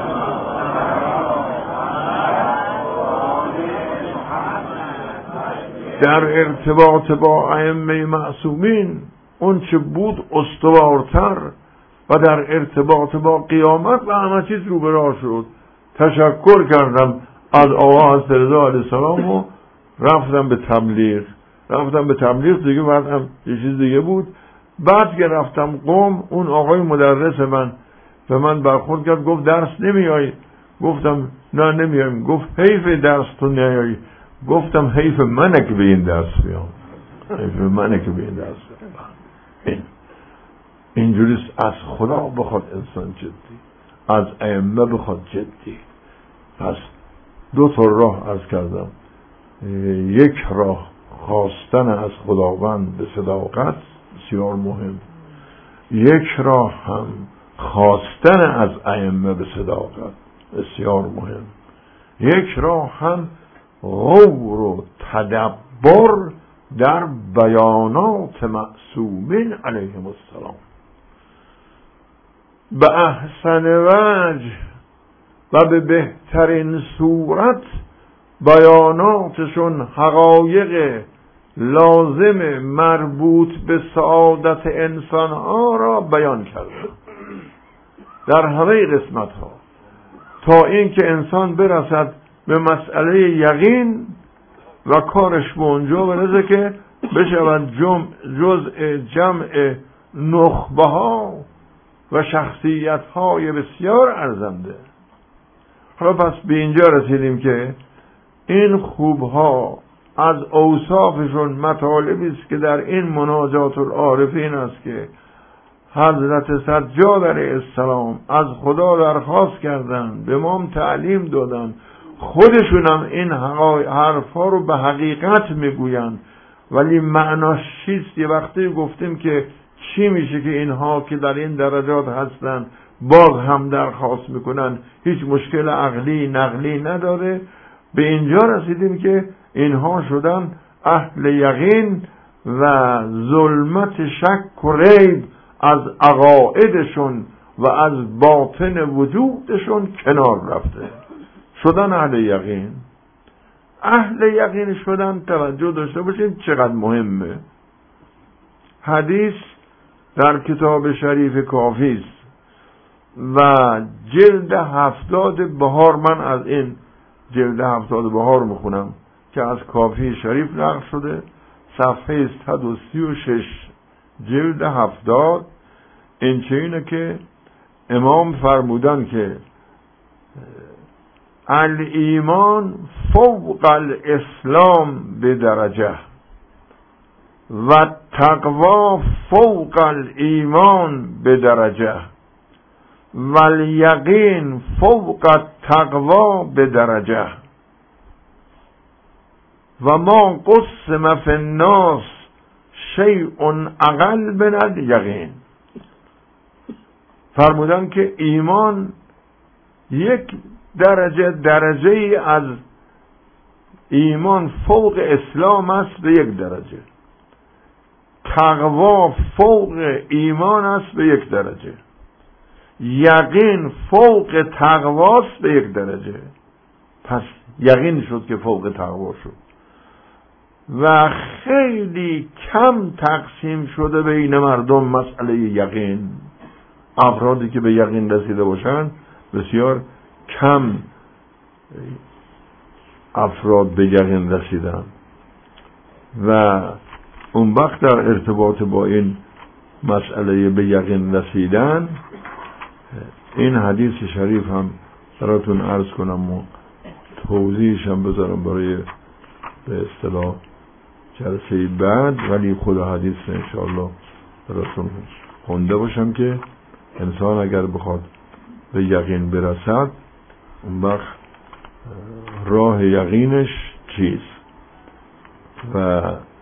در ارتباط با ائمه معصومین اون چه بود استوارتر، و در ارتباط با قیامت و همه چیز رو به راه شد. تشکر کردم از آقا حضرت رضا علیه السلام و رفتم به تبلیغ دیگه. بعدم یه چیز دیگه بود. بعد که رفتم قم، اون آقای مدرس من به من برخورد کرد، گفت درس نمیایی؟ گفتم نه نمیایم. گفت حیف درس تو نیایی، گفتم حیف منه که به این درس بیام، حیف منه که به این درس بیام. اینجوریست از خدا بخواد انسان جدی، از ائمه بخواد جدی. پس دو تا راه عرض کردم، یک راه خواستن از خداوند به صداقت بسیار مهم، یک راه هم خواستن از ائمه به صداقت بسیار مهم، یک راه هم غور و تدبر در بیانات معصومین علیهم السلام به احسن وجه و به بهترین صورت بیاناتشون حقایق لازم مربوط به سعادت انسانها را بیان کرده در همه قسمت ها، تا اینکه انسان برسد به مسئله یقین و کارش به اونجا برسه که بشود جزء جمع نخبه ها و شخصیت های بسیار ارزنده. حالا پس به اینجا رسیدیم که این خوبها از اوصافشون مطالبی است که در این مناجات العارفین است که حضرت سجاد علیه السلام از خدا درخواست کردن، به ما هم تعلیم دادن، خودشون هم این حرفا رو به حقیقت میگوین، ولی معناش چیست؟ یه وقتی گفتیم که چی میشه که اینها که در این درجات هستن باز هم درخواست میکنن، هیچ مشکل عقلی نقلی نداره. به اینجا رسیدیم که اینها شدن اهل یقین و ظلمت شک و ریب از عقایدشون و از باطن وجودشون کنار رفته، شدن اهل یقین. اهل یقین شدن، توجه داشته باشین چقدر مهمه. حدیث در کتاب شریف کافی است و جلد 70 بهار، من از این جلد 70 بهار میخونم که از کافی شریف نقل شده، صفحه 136 جلد 70. این چه اینه که امام فرمودن که الایمان فوق الاسلام به درجه و تقوا فوق الایمان به درجه و الیقین فوق التقوا به درجه و ما قسم فی الناس شیء اقل من الیقین. فرمودن که ایمان یک درجه ای از ایمان فوق اسلام است به یک درجه، تقوا فوق ایمان است به یک درجه، یقین فوق تقواست به یک درجه. پس یقین شد که فوق تقوا شد و خیلی کم تقسیم شده بین مردم مسئله یقین. افرادی که به یقین رسیده باشند بسیار کم افراد به یقین رسیدن و اون وقت در ارتباط با این مسئله به یقین رسیدن، این حدیث شریف هم براتون عرض کنم و توضیحش هم بذارم برای به اصطلاح جلسه بعد، ولی خود حدیث انشاءالله براتون خونده باشم که انسان اگر بخواد به یقین برسد اون وقت راه یقینش چیست و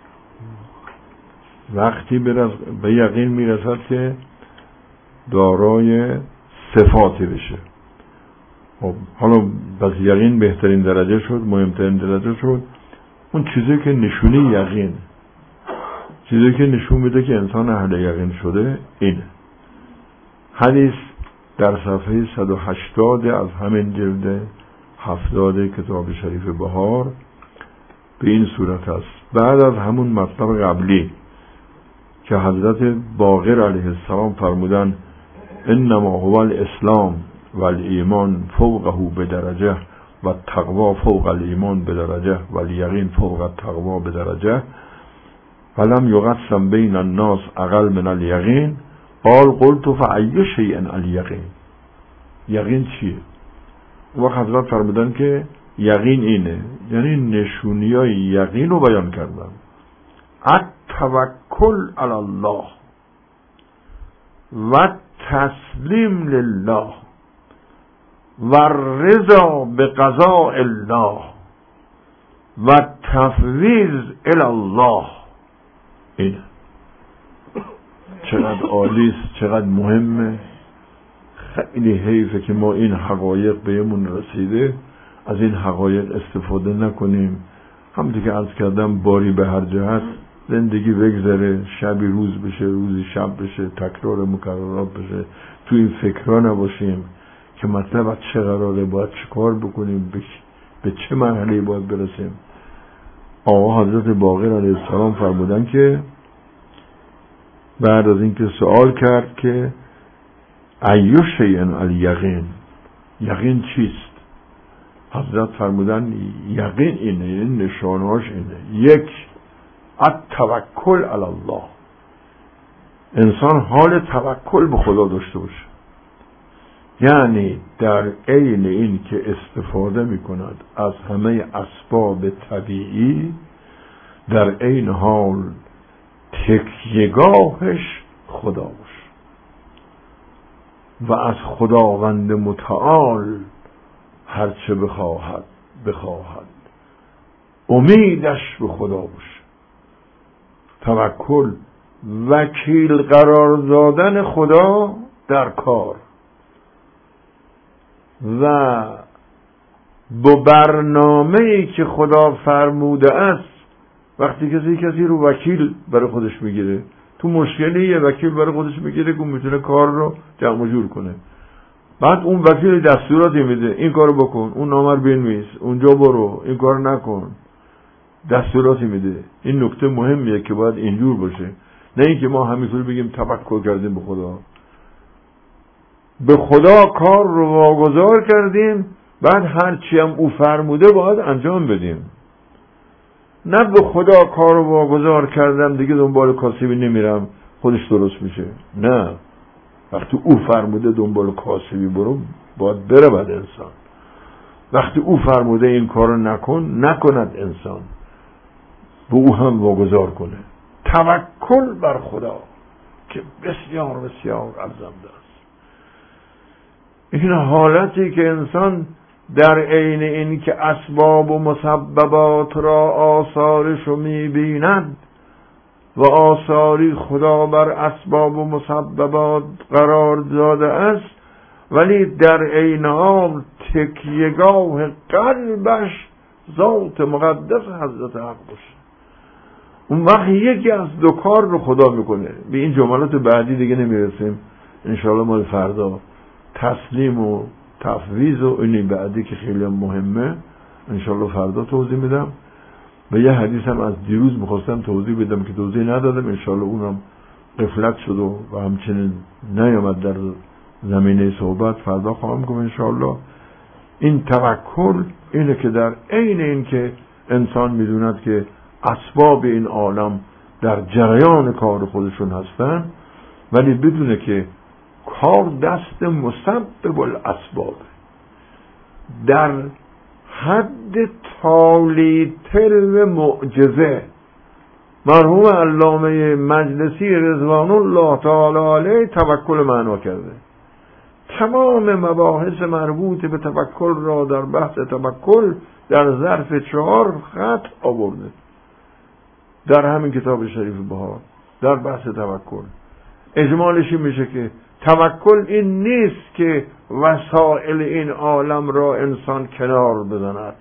وقتی به یقین میرسد که دارای صفاتی بشه. خب حالا بس یقین بهترین درجه شد، مهمترین درجه شد، اون چیزی که نشونی یقین، چیزی که نشون میده که انسان اهل یقین شده اینه. حدیث در صفحه 180 از همین جلد 70 کتاب شریف بهار به این صورت است. بعد از همون مطلب قبلی که حضرت باقر علیه السلام فرمودن انما هو الاسلام و الایمان فوقه بدرجه و التقوا فوق الایمان بدرجه و الیقین فوق التقوا بدرجه فلم یقسم بین الناس اقل من الیقین قال قلت فأی شیء الیقین. یقین چیه؟ وقت حضرت فرمودن که یقین اینه، یعنی نشونیای یقین رو بیان کردم. التوکل علی الله و تسلیم لله و رضا به قضاء الله و تفویض الی الله. اینه چقدر عالی است، چقدر مهمه. خیلی حیفه که ما این حقایق بهمون رسیده از این حقایق استفاده نکنیم. همونطور که عرض کردم باری به هر جهت زندگی بگذره، شبی روز بشه، روزی شب بشه، تکرار مکررات بشه، تو این فکرها نباشیم که مطلب از چه قراره، باید چه کار بکنیم، به چه مرحله باید برسیم. آقا حضرت باقر علیه السلام فرمودن که بعد از اینکه سوال کرد که ایو شیء الیقین، یقین چیست؟ حضرت فرمودن یقین اینه، این نشانهاش اینه. یک، التوکل علی الله، انسان حال توکل به خدا داشته باشه، یعنی در عین این که استفاده می کند از همه اسباب طبیعی، در عین حال تکیه‌گاهش خدا باشه و از خداوند متعال هرچه بخواهد امیدش به خدا باشه. توکل وکیل قرار دادن خدا در کار و با برنامه‌ای که خدا فرموده است. وقتی کسی رو وکیل برای خودش میگیره، تو مشکلی یه وکیل برای خودش میگیره که میتونه کار رو جمع جور کنه، بعد اون وکیل دستوراتی میده، این کارو بکن، اون نامه رو بنویس، اونجا برو، این کارو نکن، دستوراتی میده. این نکته مهمیه که باید اینجور باشه، نه اینکه ما همینطوری بگیم توکل کردیم به خدا. به خدا کار رو واگذار کردیم، بعد هرچی هم او فرموده باید انجام بدیم. نه به خدا کار رو واگذار کردم دیگه دنبال کاسبی نمیرم خودش درست میشه. نه، وقتی او فرموده دنبال کاسبی برو، باید بره بعد انسان. وقتی او فرموده این کار رو نکند انسان، به او هم واگذار کنه. توکل بر خدا که بسیار بسیار ارزنده است. این حالتی که انسان در عین این که اسباب و مسببات را آثارش رو می‌بیند و آثاری خدا بر اسباب و مسببات قرار داده است، ولی در عین حال تکیه‌گاه قلبش ذات مقدس حضرت حق باشه. اون وقت یکی از دو کار رو خدا میکنه. به این جملات بعدی دیگه نمیرسیم، انشاءالله مال فردا. تسلیم و تفویض و اینی بعدی که خیلی مهمه، انشاءالله فردا توضیح میدم. و یه حدیث هم از دیروز میخواستم توضیح بدم که توضیح ندادم، انشاءالله اونم غفلت شد و همچنین نیامد در زمینه صحبت، فردا خواهم گفت انشاءالله. این توکل اینه که در عین این که انسان میدوند که اسباب این عالم در جریان کار خودشون هستن، ولی بدونه که کار دست مسبب الاسباب، در حد تالی تلو معجزه. مرحوم علامه مجلسی رضوان الله تعالی علیه توکل معنا کرده. تمام مباحث مربوط به توکل را در بحث توکل در ظرف 4 خط آورده در همین کتاب شریف بهار در بحث توکل. اجمالش این میشه که توکل این نیست که وسائل این عالم را انسان کنار بزند،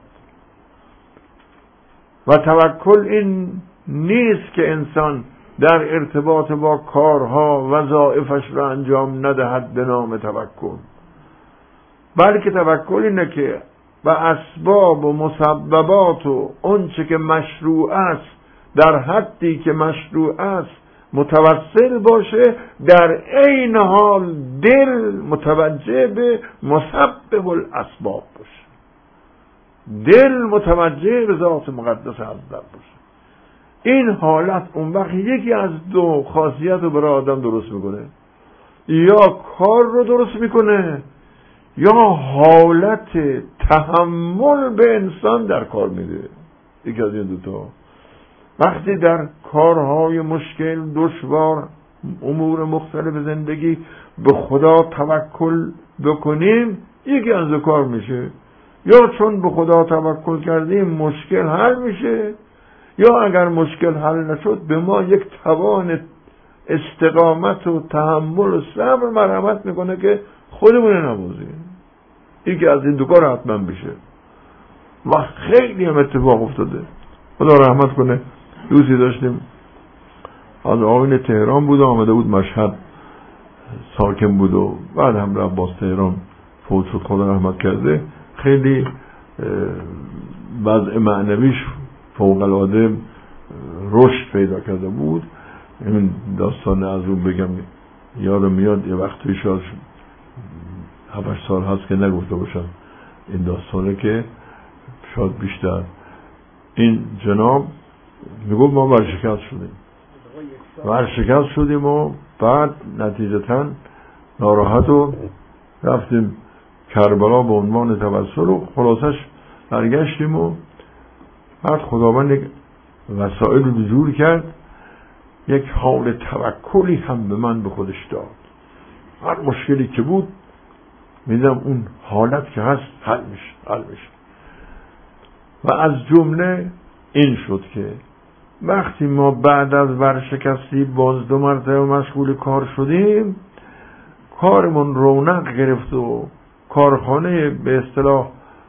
و توکل این نیست که انسان در ارتباط با کارها وظایفش را انجام ندهد به نام توکل، بلکه توکل اینه که به اسباب و مسببات و اونچه که مشروع است در حدی که مشروع است متوسل باشه، در عین حال دل متوجه به مسبب الاسباب باشه، دل متوجه به ذات مقدس حضرت باشه. این حالت اون وقت یکی از دو خاصیت رو برای آدم درست میکنه: یا کار رو درست میکنه، یا حالت تحمل به انسان در کار میده. یکی از این دوتا. وقتی در کارهای مشکل، دشوار، امور مختلف زندگی به خدا توکل بکنیم، یکی از کار میشه. یا چون به خدا توکل کردیم مشکل حل میشه، یا اگر مشکل حل نشد به ما یک توان استقامت و تحمل و صبر مرحمت میکنه که خودمون نبازیم. یکی از این دو کار حتما بشه و خیلی هم اتفاق افتاده. خدا رحمت کنه. دوستی داشتیم از آقایون تهران بود، آمده بود مشهد ساکن بود و بعد هم رفت باز تهران فوت شد، خدا رحمت کرده. خیلی وضع معنویش فوق العاده رشد پیدا کرده بود. این داستان از اون بگم یادم میاد، یه وقتی شاید 7-8 سال هست که نگفته باشم این داستانه، که شاید بیشتر. این جناب میگفت ما ورشکست شدیم و بعد نتیجتاً ناراحت و رفتیم کربلا به عنوان توسل و خلاصش برگشتیم و بعد خداوند یک وسایل رو جور کرد، یک حال توکلی هم به من به خودش داد. هر مشکلی که بود میدم اون حالت که هست حل میشه. و از جمله این شد که وقتی ما بعد از ورشکستی باز 2 مرتبه مشغول کار شدیم، کارمون رونق گرفت و کارخانه به اصطلاح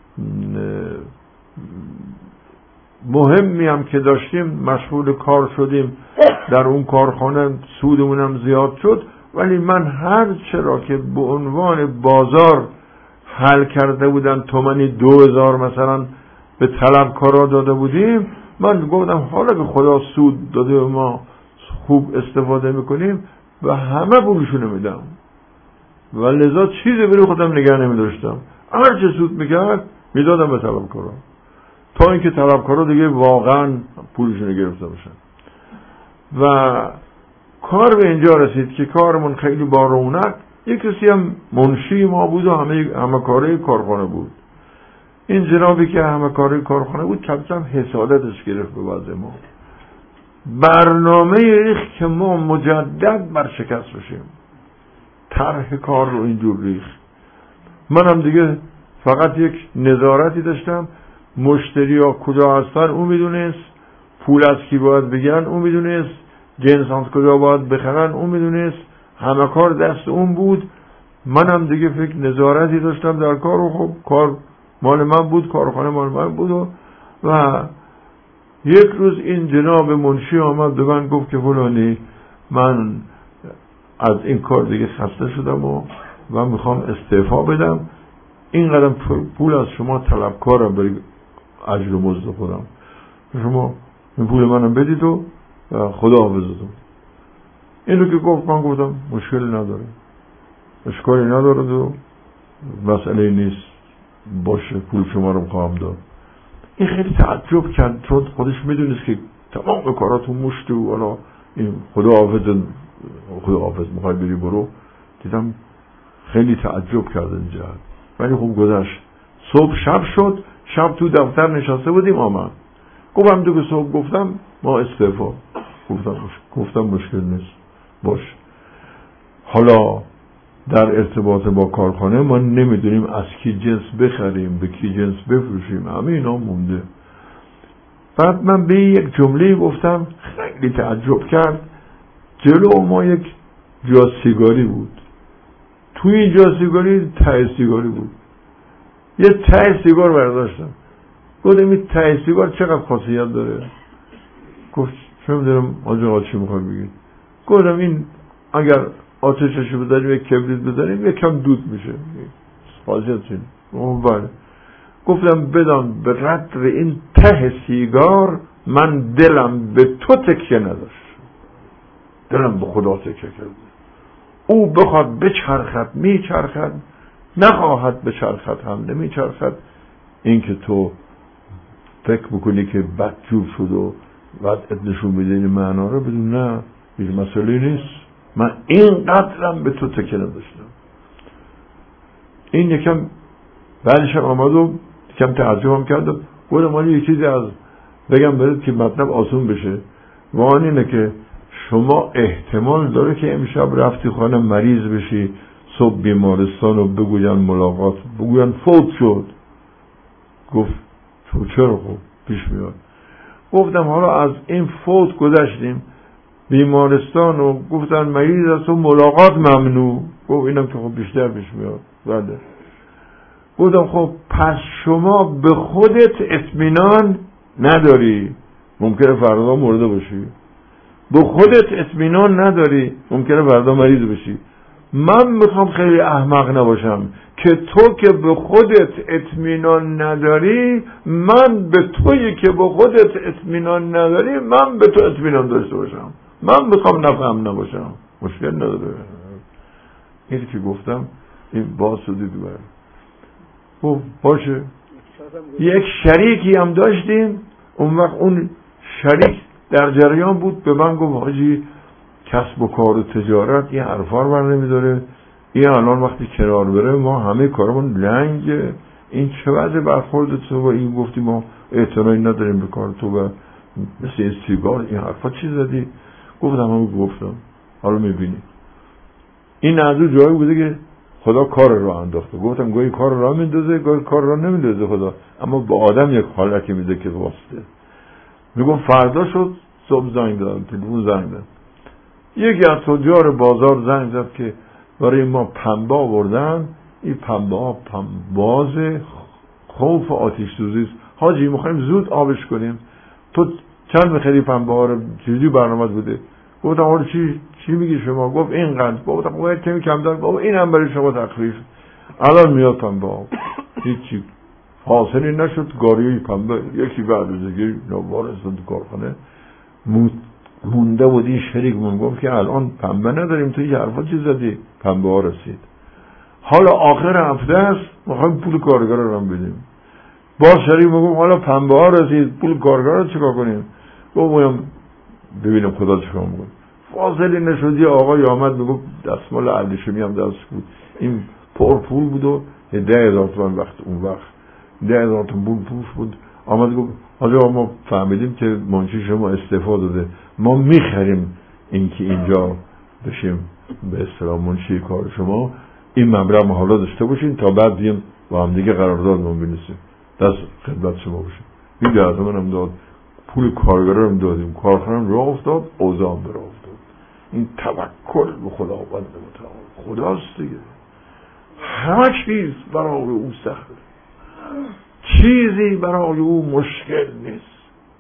مهمی هم که داشتیم مشغول کار شدیم، در اون کارخانه سودمون هم زیاد شد. ولی من هر چرا که به عنوان بازار حل کرده بودن تومانی 2000 مثلا به طلبکارا داده بودیم، من گفتم حالا که خدا سود داده و ما خوب استفاده میکنیم و همه پولشونو میدم و لذا چیزی برای خودم نگه نمیداشتم. هر چه سود میکرد میدادم به طلبکارا تا اینکه طلبکارا دیگه واقعا پولشونو گرفته باشن. و کار به اینجا رسید که کارمون خیلی با رونق. یک کسی هم منشی ما بود و همه کاره کارخانه بود. این جنابی که همه کاره کارخانه بود کم کم حسادتش گرفت به وضع ما. برنامه ریخت که ما مجدد برشکست بشیم. طرح کار رو اینجور ریخت. منم دیگه فقط یک نظارتی داشتم، مشتری ها کجا هستن اون میدونست، پول از کی باید بگیرن اون میدونست، جنس از کجا باید بخرن اون میدونست، همه کار دست اون بود. منم دیگه فکر نظارتی داشتم در کار و خب کار مال من بود، کارخانه مال من بود. و یک روز این جناب منشی آمد به من گفت که فلانی من از این کار دیگه خسته شدم و میخوام استعفا بدم، این قدم پول از شما طلبکارم برای اجر و مزد خودم، شما این پول منم بدید و خدا حافظتون. این رو که گفت من گفتم مشکلی نداره، اشکالی نداره و مسئله نیست، باشه پول شما رو خواهم داد. این خیلی تعجب کرد چون خودش میدونست که تمام کاراتون مشت و حالا این خدا حافظ میخوای بری برو. دیدم خیلی تعجب کرد اینجا، ولی خوب گذشت. صبح شب شد، شب تو دفتر نشسته بودیم آمد گفتم تو که صبح گفتم ما استعفا. گفتم مشکل نیست باش. حالا در ارتباط با کارخانه ما نمیدونیم از کی جنس بخریم به کی جنس بفروشیم، همه اینا مونده. بعد من به یک جمله گفتم خیلی تعجب کرد. جلو ما یک جا سیگاری بود، توی این جا سیگاری ته سیگاری بود. یه ته سیگار برداشتم گفتم این ته سیگار چقدر خاصیت داره؟ گفت چه میدونم آجا چی میخوای بگید؟ گفتم این اگر آتشش بذاریم یک کبریت بذاریم یک کم دود میشه، خاصیت چیه؟ بله. گفتم بدان به رد این ته سیگار من دلم به تو تکیه نداشت، دلم به خدا تکیه کرده. او بخواد بچرخد میچرخد، نخواهد بچرخد هم نمیچرخد. این که تو فکر بکنی که بدجور شد و بعد نشون میده این معنا رو، بدون نه هیچ مسئله نیست، من این قدرم به تو تکیه نداشتم. این یکم بعدش آمد و یکم تعجبم کرد و گفتم ولی یه چیزی از بگم برید که مطلب آسون بشه. و آن اینه که شما احتمال داره که امشب رفتی خانه مریض بشی، صبح بیمارستان و بگوین ملاقات، بگوین فوت شد. گفت تو چرا؟ خب پیش میاد. گفتم حالا از این فوت گذشتیم، بیمارستان و گفتن مریض است و ملاقات ممنوع. گفت اینم که خب بیشتر پیش میاد. بله. گفتم خب پس شما به خودت اطمینان نداری، ممکنه فردا مرده باشی. به خودت اطمینان نداری، ممکنه فردا مریض بشی. من میخوام خیلی احمق نباشم که تو که به خودت اطمینان نداری، من به تویی که به خودت اطمینان نداری من به تو اطمینان داشته باشم. من میخوام نفهم نباشم، مشکل نداره. اینی که گفتم این باز شدید بره. خب باشه. یک شریکی هم داشتیم، اون وقت اون شریک در جریان بود، به من گفت حاجی کسب و کار و تجارت این حرفا رو بر نمیداره، این الان وقتی کنار بره ما همه کارمون لنگه، این چه وضع برخورد تو با این؟ گفتی ما اعتنایی نداریم به کار تو و مثل این سیگار این حرفا چی زدی؟ گفتم حالا میبینی این از اون جایی بوده که خدا کار را انداخته. گفتم گاهی کار را میندازه، گاهی کار را نمیندازه خدا، اما به آدم یک حالتی میده که واسطه. میگم فردا شد صبح زنگ دادم، تلفن زنگ داد، یکی از تجار بازار زنگ زد که برای ما پنبه آوردن، این پنبه ها پنباز خوف آتش سوزی است، حاجی میخوایم زود آبش کنیم، تو چند میخری پنبه ها رو؟ چیزی برنامه بوده. گفتم حالا چی میگی شما؟ گفت اینقدر. گفتم باید کمی کم دار. گفت این هم برای شما تخفیف، الان میاد پنبه ها. هیچی حاصلی نشد، گاریوی پنبه یکی بعد از دیگه نوارستان تو کارخانه مونده بود. این شریک من گفت که الان پنبه نداریم، تو یه حرفا چی زدی؟ پنبه ها رسید. حالا آخر هفته است، میخوایم پول کارگر رو هم بدیم. باز شریک من گفت حالا پنبه ها رسید، پول کارگر رو چیکار کنیم؟ گفتم ببینم خدا چیکار میکنه. فاصله نشدی آقای آمد میگفت دستمال ابریشمی هم دست بود، این پر پول بود و 10,000 تومان وقت اون وقت 10,000 تومان پول بود. آمد گفت حالا ما فهمیدیم که منشی شما استعفا داده، ما میخریم اینکه اینجا بشیم به اصطلاح منشی کار شما، این مبلغ ما حالا داشته باشین تا بعد بیام با هم دیگه قراردادمون بنویسیم، دست خدمت شما باشیم. این جهت منم داد، پول کارگرا رو دادیم، کارخانه راه افتاد، اوضاع راه افتاد. این توکل به خداوند متعال خداست دیگه. همه چیز برای او سخته، چیزی برای او مشکل نیست.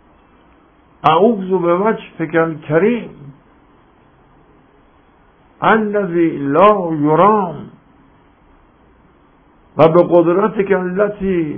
اعوذ بوجهک الکریم الذی لا یرام و به قدرتک التي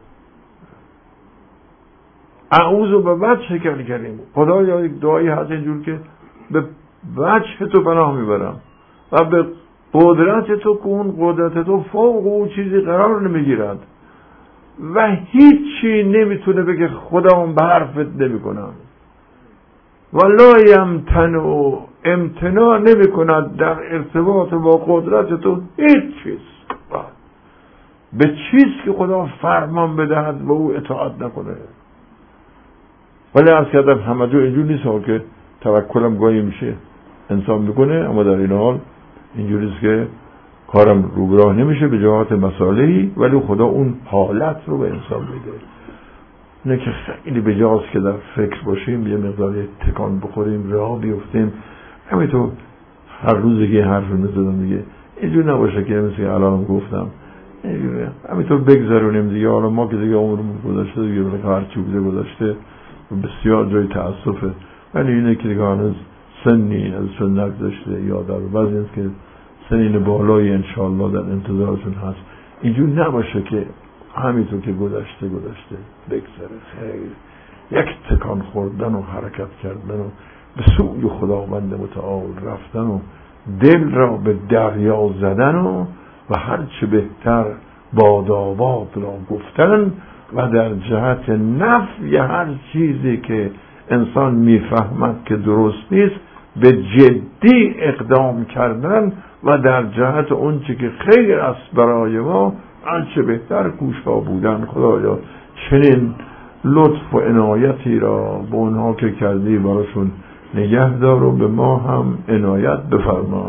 اعوذ بوجهک الکریم. خدایا یک دعایی هست اینجور که به وجه تو پناه میبرم و به قدرت تو که اون قدرت تو فوق او چیزی قرار نمیگیرد و هیچی نمیتونه بگه خداوند به حرفت نمیکنم و لا یمتنع، امتناع نمیکند در ارتباط با قدرت تو هیچ چیز. به چیز که خدا فرمان بدهد و او اطاعت نکنه. ولی از کردم همه جا اینجور نیست که توکلم گاهی میشه انسان میکنه، اما در این حال اینجوریست که کارم رو براه نمیشه به جهات مسائلی، ولی خدا اون حالت رو به انسان میده. نه که خیلی به جاست که در فکر باشیم، یه مقدار تکان بخوریم، راه بیفتیم. همینطور هر روز یه حرف میزدم دیگه، اینجور نباشه که مثل الانم گفتم همینطور بگذرونیم دیگه. حالا ما که دیگه عمرمون گذاشته دیگه، هر چی بوده گذاشته، بسیار جای تأسفه. ولی اینه که دیگه هنوز سنی از سن نگذاشته یا در بعضی است که سنین بالایی انشاءالله در انتظارشون هست. اینجور نباشه که همینطور که گذشته بگذره. خیر یک تکان خوردن و حرکت کردن و به سوی خداوند متعال رفتن و دل را به دریا زدن و هر چه بهتر باداباد را گفتن و در جهت نفی هر چیزی که انسان میفهمد که درست نیست به جدی اقدام کردن و در جهت اون چه که خیر است برای ما آنچه بهتر کوشا بودن. خدایا چنین لطف و عنایتی را به اونها که کردی براشون نگه دار و به ما هم عنایت بفرما.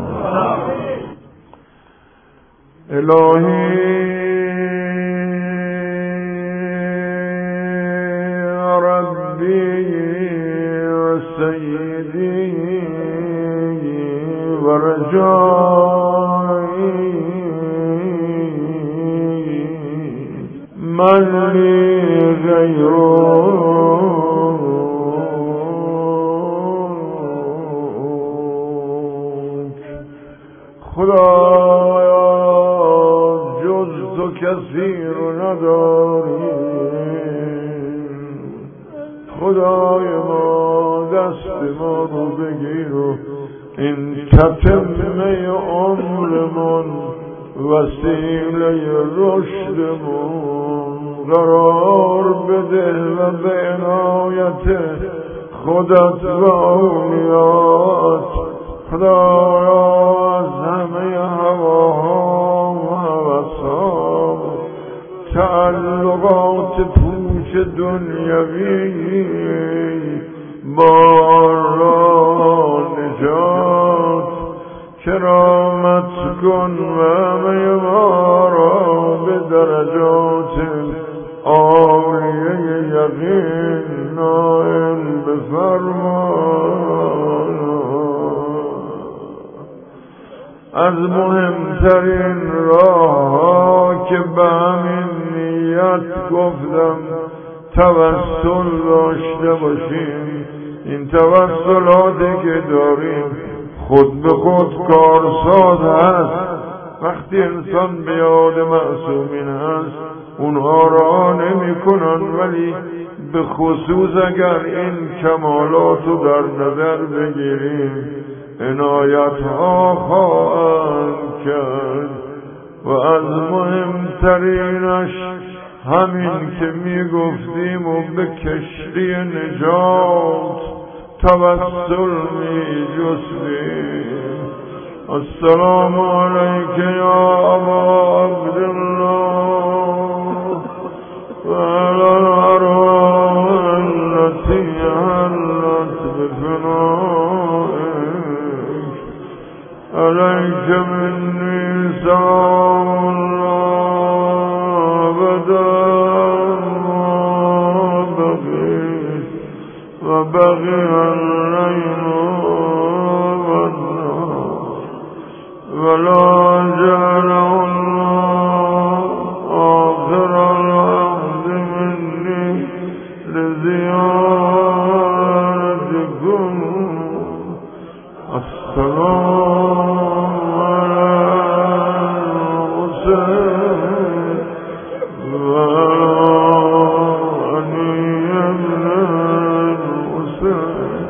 الهی ربی و سیدی و رجایی من لی غیرک خدایا جز تو کسی رو نداریم. خدای ما دست ما رو بگیر و این تتمه عمرمون وسیله رشدمون قرار بده و به عنایت خودت و اولیات خدایا از همه هواها و هوسها تعلقات پوچ دنیوی بار را نجات کرامت کن و همه ما را به درجات عالیه یقین نائل بفرما. از مهمترین راه که به همین نیت گفتم توسل داشته باشیم، این توسلاتی که داریم خود به خود کارساز هست. وقتی انسان به یاد معصومین هست اونها را نمی کنن، ولی به خصوص اگر این کمالات رو در نظر بگیریم عنایت ها خواهند کرد. و از مهمترینش همین که می گفتیم و به کشتی نجات توسل می جستیم. السلام علیک یا ابا عبدالله و علی الارواح التي حلت بفنائک علیک منی سلام الله ابدا و بقی اللیل ولا جعل الله آخر العهد مني لزيارتكم. السلام على الحسين وعلى علي بن الحسين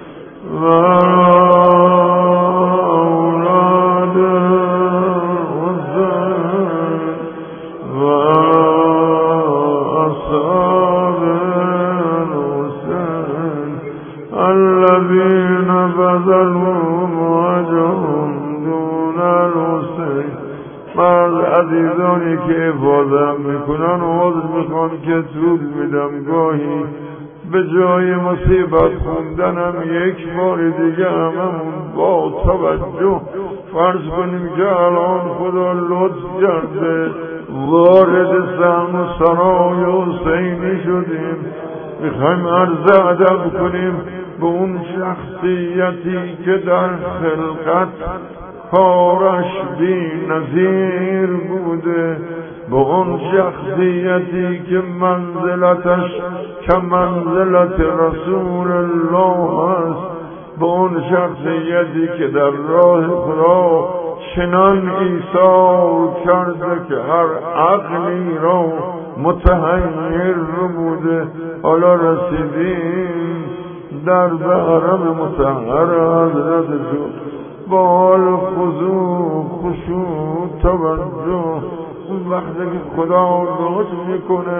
عزیزانی که حفاظت میکنن و عذر میخوان که طول میدم گاهی به جای مصیبت خوندنم یک بار دیگه هممون با توجه فرض کنیم که الان خدا لطف کرده وارد سهم و سرای حسینی شدیم. میخوایم عرض ادب کنیم به اون شخصیتی که در خلقت کارش بی نظیر بوده، به اون شخصیتی که منزلتش که منزلت رسول الله است، به اون شخصیتی که در راه خدا چنان ایثار کرده که هر عقلی را متحیر بوده. حالا رسیدیم در حرم مطهر حضرت با حال خضوع خشوع توجه. وقتی که خدا لطف میکنه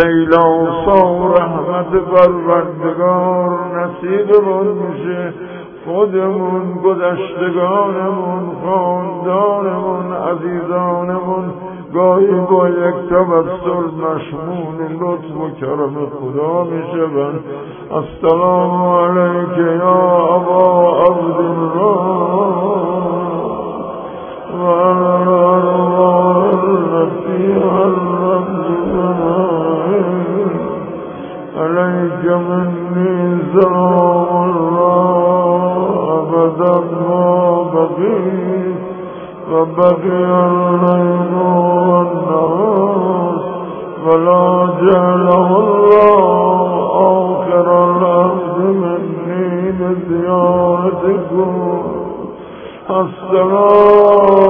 سیلاسا و رحمت پروردگار نصیب من میشه، خودمون، گذشتگانمون، خاندانمون، عزیزانمون گاهی با یک تبسم مشمول لطف و کرم خدا میشوند. السلام علیک یا ابا عبدالله و الارواح التي عليك مني سلام الله أبدا ما بقيت وبقي الليل والنهار فلا جعله الله آخر العهد مني بزيارتكم. السلام